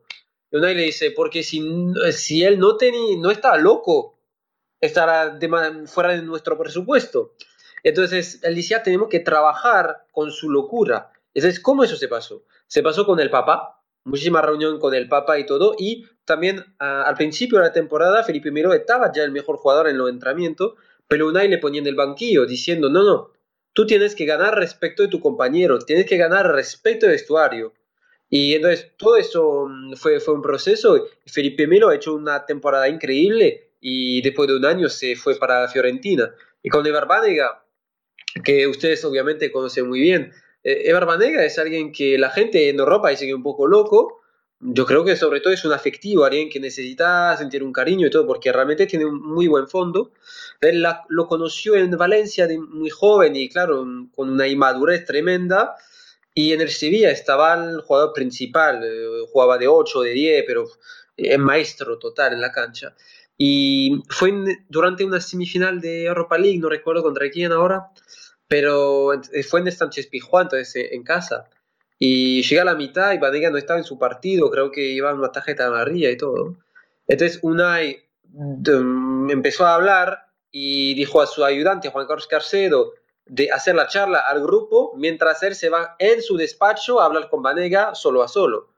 Y Unai le dice, porque si, si él no, tenía, no está loco, estará de, fuera de nuestro presupuesto. Entonces él decía, tenemos que trabajar con su locura. Entonces, ¿cómo eso se pasó? Se pasó con el Papa, muchísima reunión con el Papa y todo, y también a, al principio de la temporada Felipe Melo estaba ya el mejor jugador en los entrenamientos, pero Unai le ponía en el banquillo diciendo, no, no, tú tienes que ganar respeto de tu compañero, tienes que ganar respeto del vestuario. Y entonces todo eso fue, fue un proceso. Felipe Melo ha hecho una temporada increíble y después de un año se fue para Fiorentina. Y con Ever Banega, que ustedes obviamente conocen muy bien, eh, Ever Banega es alguien que la gente en Europa dice que es un poco loco. Yo creo que sobre todo es un afectivo, alguien que necesita sentir un cariño y todo, porque realmente tiene un muy buen fondo. Él la, lo conoció en Valencia de muy joven y claro, con una inmadurez tremenda. Y en el Sevilla estaba el jugador principal, eh, jugaba de ocho, de diez, pero es maestro total en la cancha. Y fue en, durante una semifinal de Europa League, no recuerdo contra quién ahora, pero fue en Sánchez Pizjuán, entonces en casa. Y llega a la mitad y Banega no estaba en su partido, creo que iba una tarjeta amarilla y todo. Entonces Unai um, empezó a hablar y dijo a su ayudante, Juan Carlos Carcedo, de hacer la charla al grupo, mientras él se va en su despacho a hablar con Banega solo a solo.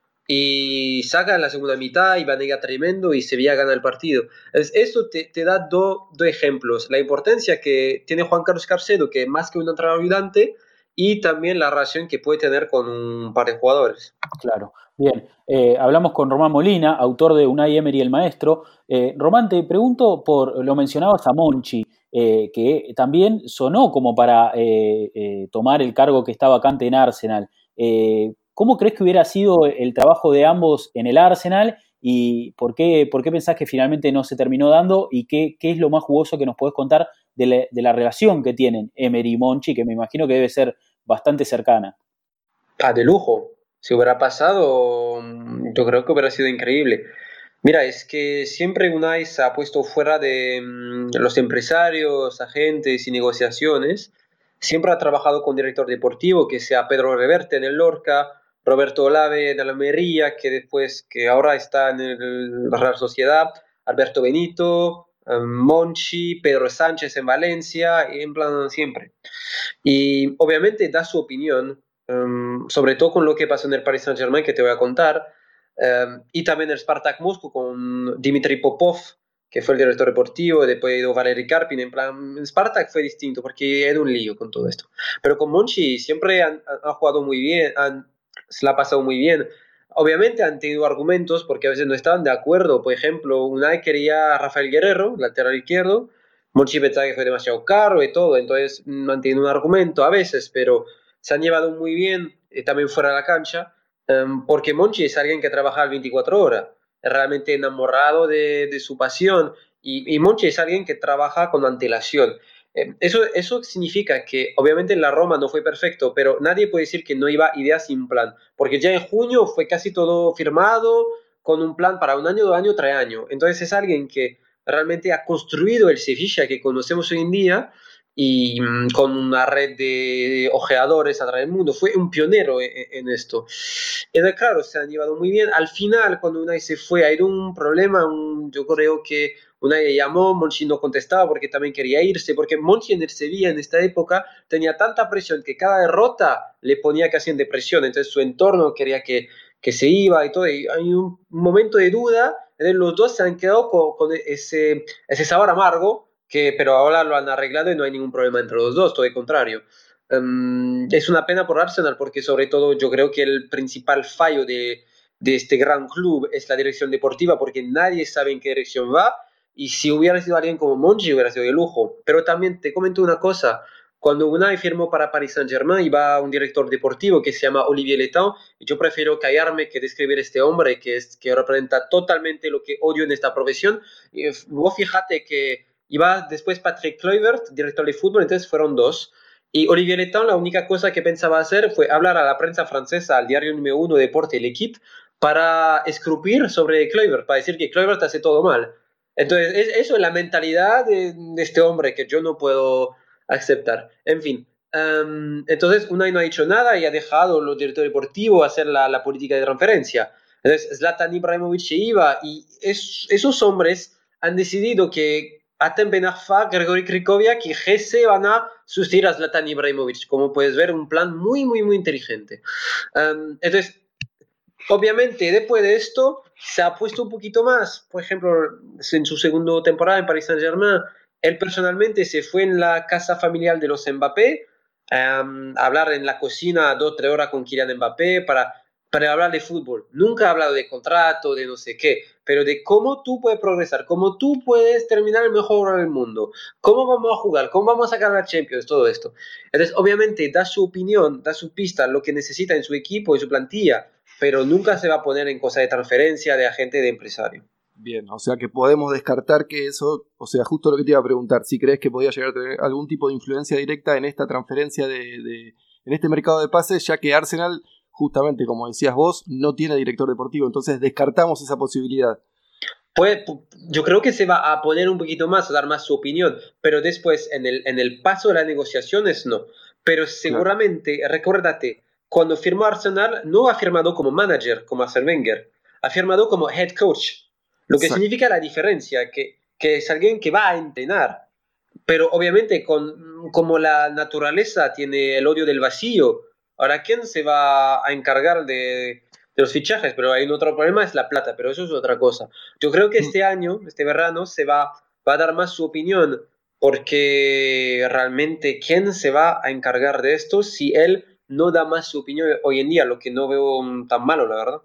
Y saca en la segunda mitad y Banega tremendo y Sevilla gana el partido. Entonces, eso te, te da dos do ejemplos. La importancia que tiene Juan Carlos Carcedo, que es más que un entrenador ayudante, y también la relación que puede tener con un par de jugadores. Claro. Bien, eh, hablamos con Román Molina, autor de Unai Emery el Maestro. Eh, Román, te pregunto por, lo mencionabas a Monchi, eh, que también sonó como para eh, eh, tomar el cargo que está vacante en Arsenal. Eh, ¿Cómo crees que hubiera sido el trabajo de ambos en el Arsenal y por qué, por qué pensás que finalmente no se terminó dando y qué, qué es lo más jugoso que nos podés contar de la, de la relación que tienen Emery y Monchi, que me imagino que debe ser bastante cercana? Ah, de lujo. Si hubiera pasado, yo creo que hubiera sido increíble. Mira, es que siempre Unai se ha puesto fuera de mm, los empresarios, agentes y negociaciones. Siempre ha trabajado con director deportivo, que sea Pedro Reverte en el Lorca, Roberto Olave en la Almería, que después, que ahora está en el Real Sociedad, Alberto Benito, um, Monchi, Pedro Sánchez en Valencia, y en plan siempre. Y obviamente da su opinión, um, sobre todo con lo que pasó en el Paris Saint-Germain, que te voy a contar, um, y también el Spartak Moscú con Dmitry Popov, que fue el director deportivo, después ido Valery Karpin, en plan, Spartak fue distinto, porque era un lío con todo esto. Pero con Monchi siempre han, han jugado muy bien, han, se la ha pasado muy bien. Obviamente han tenido argumentos, porque a veces no estaban de acuerdo. Por ejemplo, Unai quería a Rafael Guerrero, lateral izquierdo, Monchi pensaba que fue demasiado caro y todo, entonces han tenido un argumento a veces, pero se han llevado muy bien, eh, también fuera de la cancha, um, porque Monchi es alguien que trabaja veinticuatro horas, es realmente enamorado de, de su pasión, y, y Monchi es alguien que trabaja con antelación. Eh, eso, eso significa que obviamente en la Roma no fue perfecto, pero nadie puede decir que no iba idea sin plan, porque ya en junio fue casi todo firmado, con un plan para un año, dos años, tres años. Entonces es alguien que realmente ha construido el Sevilla que conocemos hoy en día y mmm, con una red de ojeadores a través del mundo. Fue un pionero en, en esto. Y claro, se han llevado muy bien. Al final, cuando Unai se fue, ha ido un problema. Un, yo creo que Unai le llamó, Monchi no contestaba porque también quería irse, porque Monchi en el Sevilla en esta época tenía tanta presión que cada derrota le ponía casi en depresión. Entonces su entorno quería que, que se iba y todo. Y hay un momento de duda. Los dos se han quedado con, con ese, ese sabor amargo, que, pero ahora lo han arreglado y no hay ningún problema entre los dos, todo el contrario. Um, es una pena por Arsenal porque sobre todo yo creo que el principal fallo de, de este gran club es la dirección deportiva, porque nadie sabe en qué dirección va, y si hubiera sido alguien como Monchi hubiera sido de lujo. Pero también te comento una cosa: cuando Unai firmó para Paris Saint-Germain iba un director deportivo que se llama Olivier Letain, y yo prefiero callarme que describir a este hombre que, es, que representa totalmente lo que odio en esta profesión. Y vos fíjate que iba después Patrick Kluivert, director de fútbol, entonces fueron dos. Y Olivier Letain la única cosa que pensaba hacer fue hablar a la prensa francesa, al diario número uno de deporte, L'Équipe, para escupir sobre Kluivert, para decir que Kluivert hace todo mal. Entonces, es, eso es la mentalidad de, de este hombre que yo no puedo aceptar. En fin, um, entonces Unai no ha dicho nada y ha dejado los directores deportivos hacer la, la política de transferencia. Entonces Zlatan Ibrahimovic se iba y es, esos hombres han decidido que Atem Ben Arfa, Grigori Krychowiak y Gese van a sustituir a Zlatan Ibrahimovic. Como puedes ver, un plan muy, muy, muy inteligente. Um, entonces, obviamente, después de esto, se ha puesto un poquito más. Por ejemplo, en su segunda temporada en Paris Saint-Germain, él personalmente se fue en la casa familiar de los Mbappé, um, a hablar en la cocina dos o tres horas con Kylian Mbappé para, para hablar de fútbol. Nunca ha hablado de contrato, de no sé qué, pero de cómo tú puedes progresar, cómo tú puedes terminar el mejor jugador del mundo, cómo vamos a jugar, cómo vamos a sacar la Champions, todo esto. Entonces, obviamente, da su opinión, da su pista, lo que necesita en su equipo y su plantilla, pero nunca se va a poner en cosa de transferencia, de agente, de empresario. Bien, o sea que podemos descartar que eso, o sea, justo lo que te iba a preguntar, si crees que podía llegar a tener algún tipo de influencia directa en esta transferencia de, de en este mercado de pases, ya que Arsenal, justamente como decías vos, no tiene director deportivo, entonces descartamos esa posibilidad. Pues yo creo que se va a poner un poquito más, a dar más su opinión, pero después en el, en el paso de las negociaciones no. Pero seguramente, claro. Recuérdate, cuando firmó Arsenal no ha firmado como manager, como Arsène Wenger, ha firmado como head coach. Lo que Exacto. significa la diferencia, que, que es alguien que va a entrenar. Pero obviamente, con, como la naturaleza tiene el odio del vacío, ahora ¿quién se va a encargar de, de los fichajes? Pero hay un otro problema, es la plata, pero eso es otra cosa. Yo creo que este año, este verano, se va, va a dar más su opinión, porque realmente ¿quién se va a encargar de esto si él no da más su opinión hoy en día? Lo que no veo tan malo, la verdad.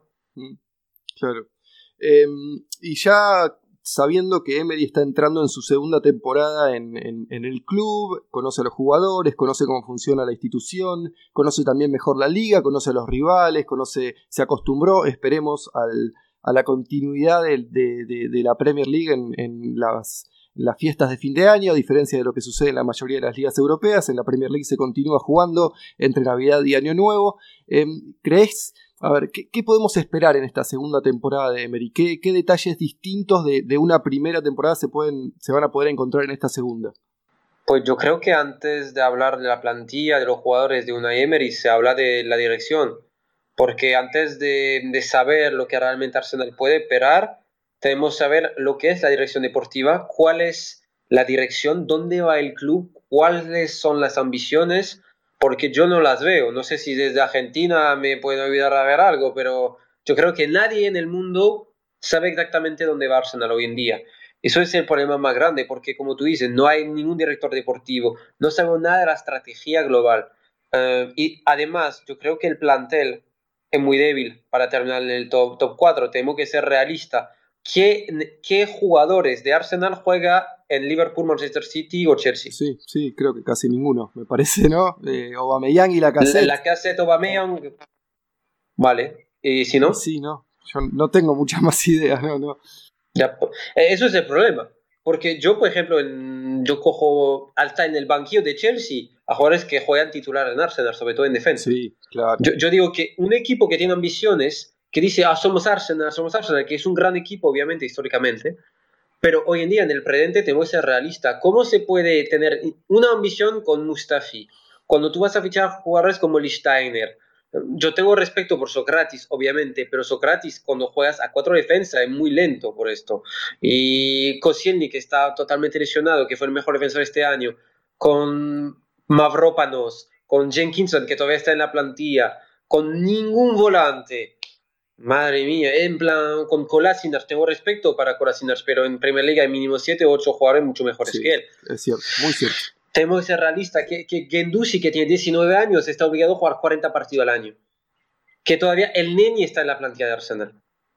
Claro. Eh, y ya sabiendo que Emery está entrando en su segunda temporada en, en, en el club, conoce a los jugadores, conoce cómo funciona la institución, conoce también mejor la liga, conoce a los rivales, conoce, se acostumbró, esperemos, al, a la continuidad de, de, de, de la Premier League en, en las, en las fiestas de fin de año, a diferencia de lo que sucede en la mayoría de las ligas europeas. En la Premier League se continúa jugando entre Navidad y Año Nuevo. Eh, ¿Crees? A ver, ¿qué, ¿qué podemos esperar en esta segunda temporada de Emery? ¿Qué, qué detalles distintos de, de una primera temporada se, pueden, se van a poder encontrar en esta segunda? Pues yo creo que antes de hablar de la plantilla, de los jugadores de Unai Emery, se habla de la dirección. Porque antes de, de saber lo que realmente Arsenal puede esperar, tenemos que saber lo que es la dirección deportiva, cuál es la dirección, dónde va el club, cuáles son las ambiciones, porque yo no las veo. No sé si desde Argentina me puedo olvidar de ver algo, pero yo creo que nadie en el mundo sabe exactamente dónde va Arsenal hoy en día. Eso es el problema más grande, porque como tú dices, no hay ningún director deportivo, no sabemos nada de la estrategia global. Uh, y además, yo creo que el plantel es muy débil para terminar en el top, top cuatro. Tenemos que ser realistas. ¿Qué, ¿Qué jugadores de Arsenal juega en Liverpool, Manchester City o Chelsea? Sí, sí, creo que casi ninguno, me parece, ¿no? Eh, Aubameyang y Lacazette. La Lacazette, Aubameyang, vale. ¿Y si no? Sí, no, yo no tengo muchas más ideas, no, no. Ya, eso es el problema, porque yo, por ejemplo, en, yo cojo alta en el banquillo de Chelsea a jugadores que juegan titular en Arsenal, sobre todo en defensa. Sí, claro. Yo, yo digo que un equipo que tiene ambiciones, que dice, ah, somos Arsenal, somos Arsenal, que es un gran equipo, obviamente, históricamente, pero hoy en día, en el presente, tenemos que ser realistas. ¿Cómo se puede tener una ambición con Mustafi? Cuando tú vas a fichar jugadores como Lichtsteiner, yo tengo respeto por Sócrates, obviamente, pero Sócrates, cuando juegas a cuatro defensas, es muy lento por esto. Y Koscielny, que está totalmente lesionado, que fue el mejor defensor este año, con Mavropanos, con Jenkinson, que todavía está en la plantilla, con ningún volante. Madre mía, en plan, con Kolasinac, tengo respeto para Kolasinac, pero en Premier League hay mínimo siete o ocho jugadores mucho mejores sí, que él. Es cierto, muy cierto. Tenemos que ser realistas, que, que Guendouzi, que tiene diecinueve años, está obligado a jugar cuarenta partidos al año. Que todavía el Neni está en la plantilla de Arsenal.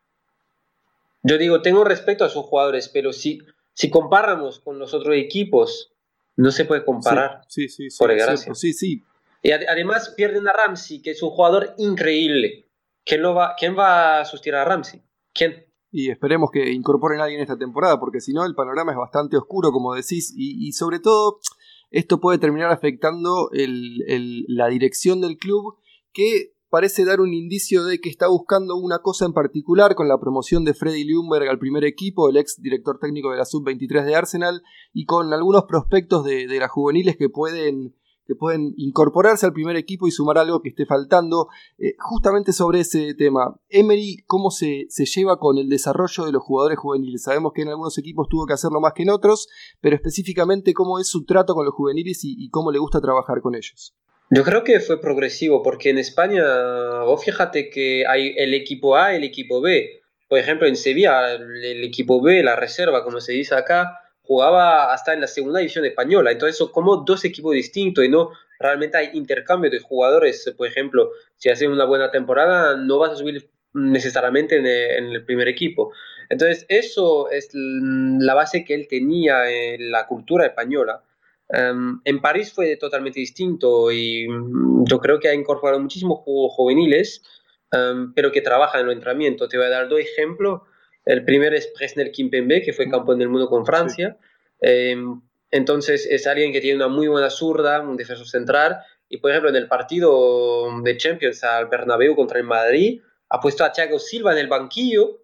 Yo digo, tengo respeto a sus jugadores, pero si, si comparamos con los otros equipos, no se puede comparar. Sí, sí, sí. Por sí, desgracia. Sí, sí. Y ad- además pierden a Ramsey, que es un jugador increíble. ¿Quién, lo va, ¿Quién va a sustituir a Ramsey? ¿Quién? Y esperemos que incorporen a alguien esta temporada, porque si no el panorama es bastante oscuro, como decís, y, y sobre todo esto puede terminar afectando el, el, la dirección del club, que parece dar un indicio de que está buscando una cosa en particular con la promoción de Freddy Ljungberg al primer equipo, el ex director técnico de la sub veintitrés de Arsenal, y con algunos prospectos de, de las juveniles que pueden, que pueden incorporarse al primer equipo y sumar algo que esté faltando. Eh, justamente sobre ese tema, Emery, ¿cómo se, se lleva con el desarrollo de los jugadores juveniles? Sabemos que en algunos equipos tuvo que hacerlo más que en otros, pero específicamente, ¿cómo es su trato con los juveniles y, y cómo le gusta trabajar con ellos? Yo creo que fue progresivo, porque en España, vos fíjate que hay el equipo A y el equipo B. Por ejemplo, en Sevilla, el, el equipo B, la reserva, como se dice acá, jugaba hasta en la segunda división española. Entonces son como dos equipos distintos y no realmente hay intercambio de jugadores. Por ejemplo, si hacen una buena temporada, no vas a subir necesariamente en el, en el primer equipo. Entonces eso es la base que él tenía en la cultura española. Um, en París fue totalmente distinto y um, yo creo que ha incorporado muchísimos juegos juveniles, um, pero que trabajan en el entrenamiento. Te voy a dar dos ejemplos. El primero es Presnel Kimpembe, que fue campeón del mundo con Francia. Sí. Um, entonces es alguien que tiene una muy buena zurda, un defensor central. Y por ejemplo, en el partido de Champions al Bernabéu contra el Madrid, ha puesto a Thiago Silva en el banquillo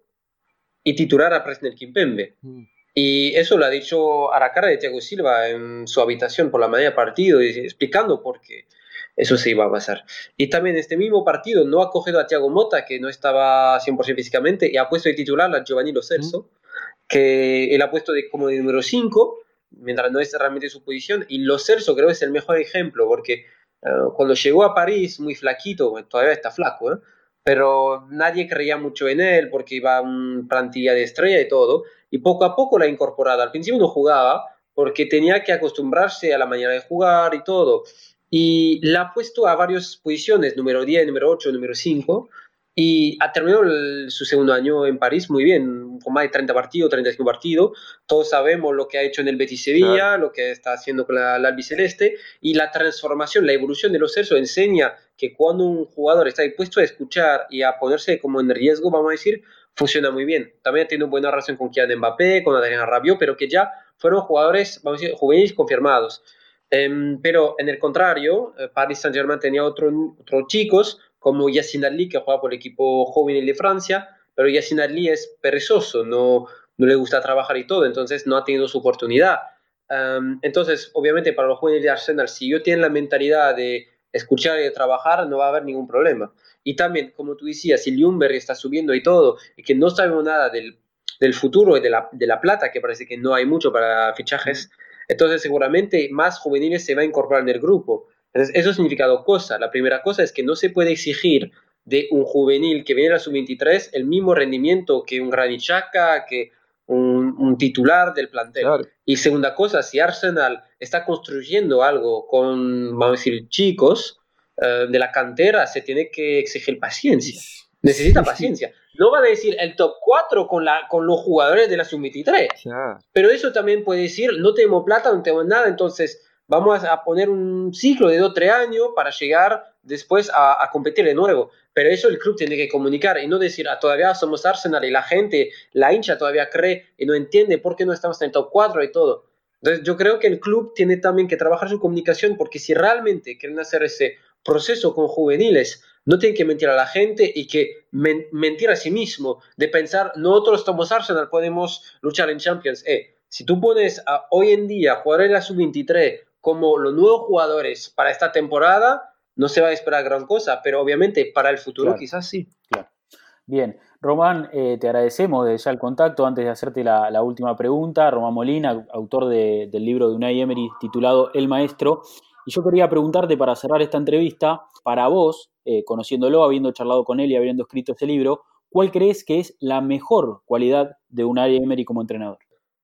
y titular a Presnel Kimpembe. Mm. Y eso lo ha dicho a la cara de Thiago Silva en su habitación por la mañana del partido, explicando por qué eso se iba a pasar. Y también este mismo partido no ha cogido a Thiago Motta, que no estaba cien por ciento físicamente, y ha puesto de titular a Giovanni Lo Celso, mm. que él ha puesto de, como de número cinco, mientras no es realmente su posición. Y Lo Celso creo que es el mejor ejemplo, porque uh, cuando llegó a París, muy flaquito, todavía está flaco, ¿eh? Pero nadie creía mucho en él porque iba a una plantilla de estrella y todo, y poco a poco la ha incorporado. Al principio no jugaba porque tenía que acostumbrarse a la manera de jugar y todo, y la ha puesto a varias posiciones, número diez, número ocho, número cinco, y ha terminado el, su segundo año en París muy bien, con más de treinta partidos, treinta y cinco partidos. Todos sabemos lo que ha hecho en el Betis Sevilla, claro, lo que está haciendo con la, la albiceleste, y la transformación, la evolución de Lo Celso enseña que cuando un jugador está dispuesto a escuchar y a ponerse como en riesgo, vamos a decir, funciona muy bien. También ha tenido buena relación con Kylian Mbappé, con Adrien Rabiot, pero que ya fueron jugadores, vamos a decir, juveniles confirmados. Um, pero en el contrario, Paris Saint-Germain tenía otros otro chicos, como Yacine Adli, que juega por el equipo juvenil de Francia, pero Yacine Adli es perezoso, no, no le gusta trabajar y todo, entonces no ha tenido su oportunidad. Um, entonces, obviamente, para los juveniles de Arsenal, si ellos tienen la mentalidad de escuchar y de trabajar, no va a haber ningún problema. Y también, como tú decías, si Ljungberg está subiendo y todo, y que no sabemos nada del, del futuro y de la, de la plata, que parece que no hay mucho para fichajes, entonces seguramente más juveniles se va a incorporar en el grupo. Entonces, eso significa dos cosas. La primera cosa es que no se puede exigir de un juvenil que viene a la sub veintitrés el mismo rendimiento que un Granit Xhaka, que un, un titular del plantel. Claro. Y segunda cosa, si Arsenal está construyendo algo con, vamos a decir, chicos uh, de la cantera, se tiene que exigir paciencia. Necesita paciencia. No van a decir el top cuatro con, la, con los jugadores de la sub veintitrés. Yeah. Pero eso también puede decir, no tenemos plata, no tenemos nada, entonces vamos a poner un ciclo de dos o tres años para llegar después a, a competir de nuevo. Pero eso el club tiene que comunicar y no decir, ah, todavía somos Arsenal y la gente, la hincha todavía cree y no entiende por qué no estamos en el top cuatro y todo. Entonces yo creo que el club tiene también que trabajar su comunicación, porque si realmente quieren hacer ese proceso con juveniles, no tienen que mentir a la gente y que men- mentir a sí mismo, de pensar, nosotros somos Arsenal, podemos luchar en Champions. Eh, si tú pones a, hoy en día jugadores de la sub veintitrés como los nuevos jugadores para esta temporada, no se va a esperar gran cosa, pero obviamente para el futuro claro, quizás sí. Claro. Bien, Román, eh, te agradecemos de ya el contacto. Antes de hacerte la, la última pregunta, Román Molina, autor de, del libro de Unai Emery titulado El Maestro. Y yo quería preguntarte, para cerrar esta entrevista, para vos, eh, conociéndolo, habiendo charlado con él y habiendo escrito este libro, ¿cuál crees que es la mejor cualidad de Unai Emery como entrenador?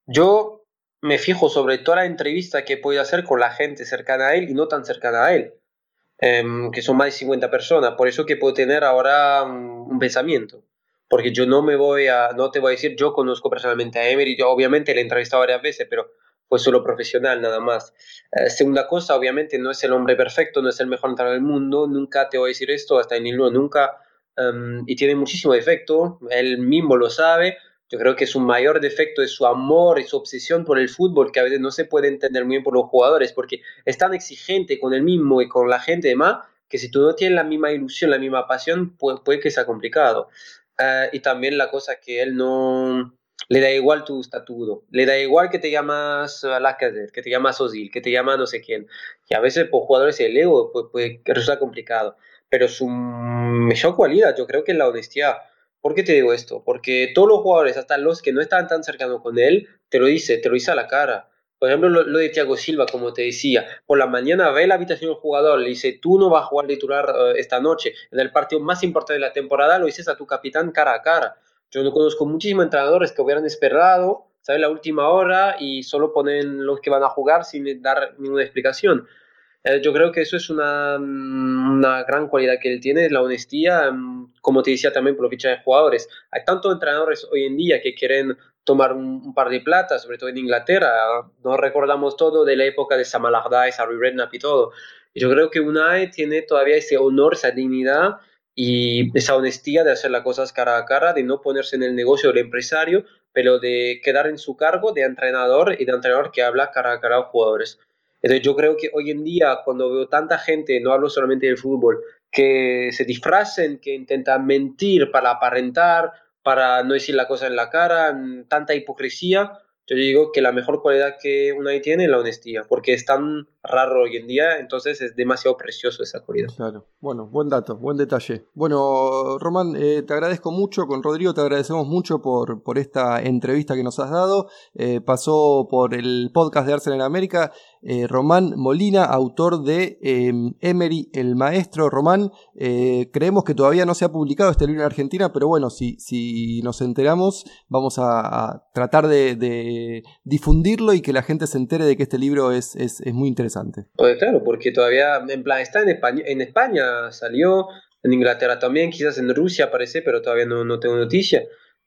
Yo me fijo sobre toda la entrevista que puede hacer con la gente cercana a él y no tan cercana a él, eh, que son más de cincuenta personas. Por eso que puedo tener ahora un, un pensamiento, porque yo no me voy a, no te voy a decir, yo conozco personalmente a Emery, yo obviamente le he entrevistado varias veces, pero fue solo profesional nada más. Eh, segunda cosa, obviamente no es el hombre perfecto, no es el mejor entrenador del mundo, nunca te voy a decir esto, hasta en el libro nunca, um, y tiene muchísimo defecto, él mismo lo sabe. Yo creo que su mayor defecto es su amor y su obsesión por el fútbol, que a veces no se puede entender muy bien por los jugadores, porque es tan exigente con él mismo y con la gente demás, que si tú no tienes la misma ilusión, la misma pasión, puede, puede que sea complicado. Uh, y también la cosa que él no, Le da igual tu estatuto, le da igual que te llamas Lacazette, que te llamas Ozil, que te llama no sé quién. Y a veces por jugadores el ego pues, puede resultar complicado. Pero su mejor cualidad yo creo que es la honestidad. ¿Por qué te digo esto? Porque todos los jugadores, hasta los que no están tan cercanos con él, te lo dice, te lo dice a la cara. Por ejemplo, lo, lo de Thiago Silva, como te decía, por la mañana ve la habitación del jugador, le dice, tú no vas a jugar de titular uh, esta noche, en el partido más importante de la temporada, lo dices a tu capitán cara a cara. Yo no conozco muchísimos entrenadores que hubieran esperado, ¿sabes? La última hora y solo ponen los que van a jugar sin dar ninguna explicación. Eh, yo creo que eso es una, una gran cualidad que él tiene, la honestidad, como te decía también por los fichajes de jugadores. Hay tantos entrenadores hoy en día que quieren tomar un, un par de plata, sobre todo en Inglaterra. Nos recordamos todo de la época de Sam Allardyce, Harry Redknapp y todo. Y yo creo que Unai tiene todavía ese honor, esa dignidad y esa honestidad de hacer las cosas cara a cara, de no ponerse en el negocio del empresario, pero de quedar en su cargo de entrenador y de entrenador que habla cara a cara a los jugadores. Entonces yo creo que hoy en día, cuando veo tanta gente, no hablo solamente del fútbol, que se disfracen, que intentan mentir para aparentar, para no decir la cosa en la cara, tanta hipocresía, yo digo que la mejor cualidad que Unai tiene es la honestidad, porque es tan raro hoy en día, entonces es demasiado precioso esa cualidad. Claro, bueno, buen dato, buen detalle. Bueno, Román, eh, te agradezco mucho, con Rodrigo te agradecemos mucho por, por esta entrevista que nos has dado. Eh, pasó por el podcast de Arsenal en América, eh, Román Molina, autor de eh, Emery, el maestro. Román, eh, creemos que todavía no se ha publicado este libro en Argentina, pero bueno, si, si nos enteramos, vamos a, a tratar de, de difundirlo y que la gente se entere de que este libro es, es, es muy interesante. Pues claro, porque todavía en plan está en España, en España salió, en Inglaterra también, quizás en Rusia aparece, pero todavía no, no tengo noticia.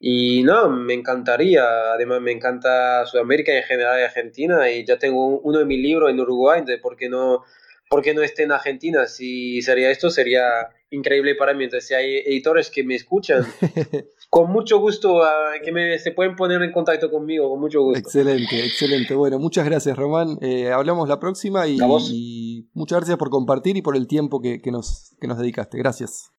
Y no, me encantaría, además me encanta Sudamérica y en general Argentina, y ya tengo uno de mis libros en Uruguay, entonces ¿por qué no, por qué no esté en Argentina? Si sería esto, sería increíble para mí. Entonces si hay editores que me escuchan, con mucho gusto, uh, que me, se pueden poner en contacto conmigo, con mucho gusto. Excelente, excelente. Bueno, muchas gracias, Román. Eh, hablamos la próxima y, y muchas gracias por compartir y por el tiempo que, que, nos, que nos dedicaste. Gracias.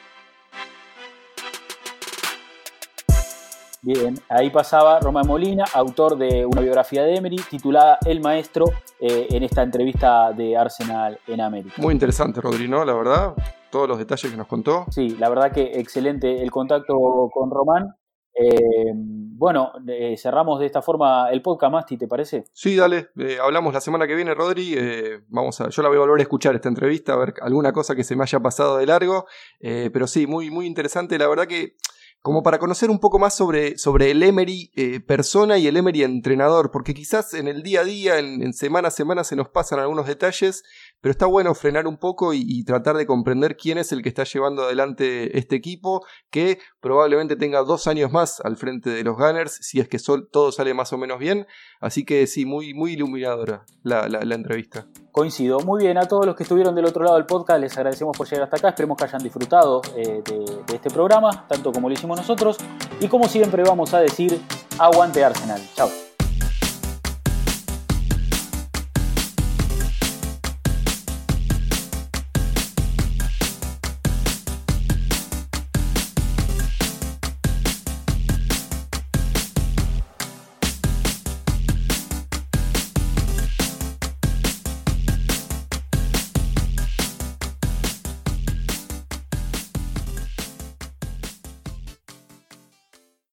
Bien, ahí pasaba Román Molina, autor de una biografía de Emery titulada El Maestro, eh, en esta entrevista de Arsenal en América. Muy interesante, Rodri, ¿no? La verdad, todos los detalles que nos contó. Sí, la verdad que excelente el contacto con Román. Eh, bueno, eh, cerramos de esta forma el podcast, Masti, ¿te parece? Sí, dale, eh, hablamos la semana que viene, Rodri. Eh, vamos a, yo la voy a volver a escuchar esta entrevista, a ver alguna cosa que se me haya pasado de largo. Eh, pero sí, muy, muy interesante. La verdad que como para conocer un poco más sobre, sobre el Emery eh, persona y el Emery entrenador, porque quizás en el día a día, en, en semana a semana se nos pasan algunos detalles, pero está bueno frenar un poco y, y tratar de comprender quién es el que está llevando adelante este equipo, que probablemente tenga dos años más al frente de los Gunners, si es que sol, todo sale más o menos bien. Así que sí, muy, muy iluminadora la, la, la entrevista. Coincido. Muy bien, a todos los que estuvieron del otro lado del podcast les agradecemos por llegar hasta acá. Esperemos que hayan disfrutado eh, de, de este programa, tanto como lo hicimos nosotros. Y como siempre vamos a decir, aguante Arsenal. Chao.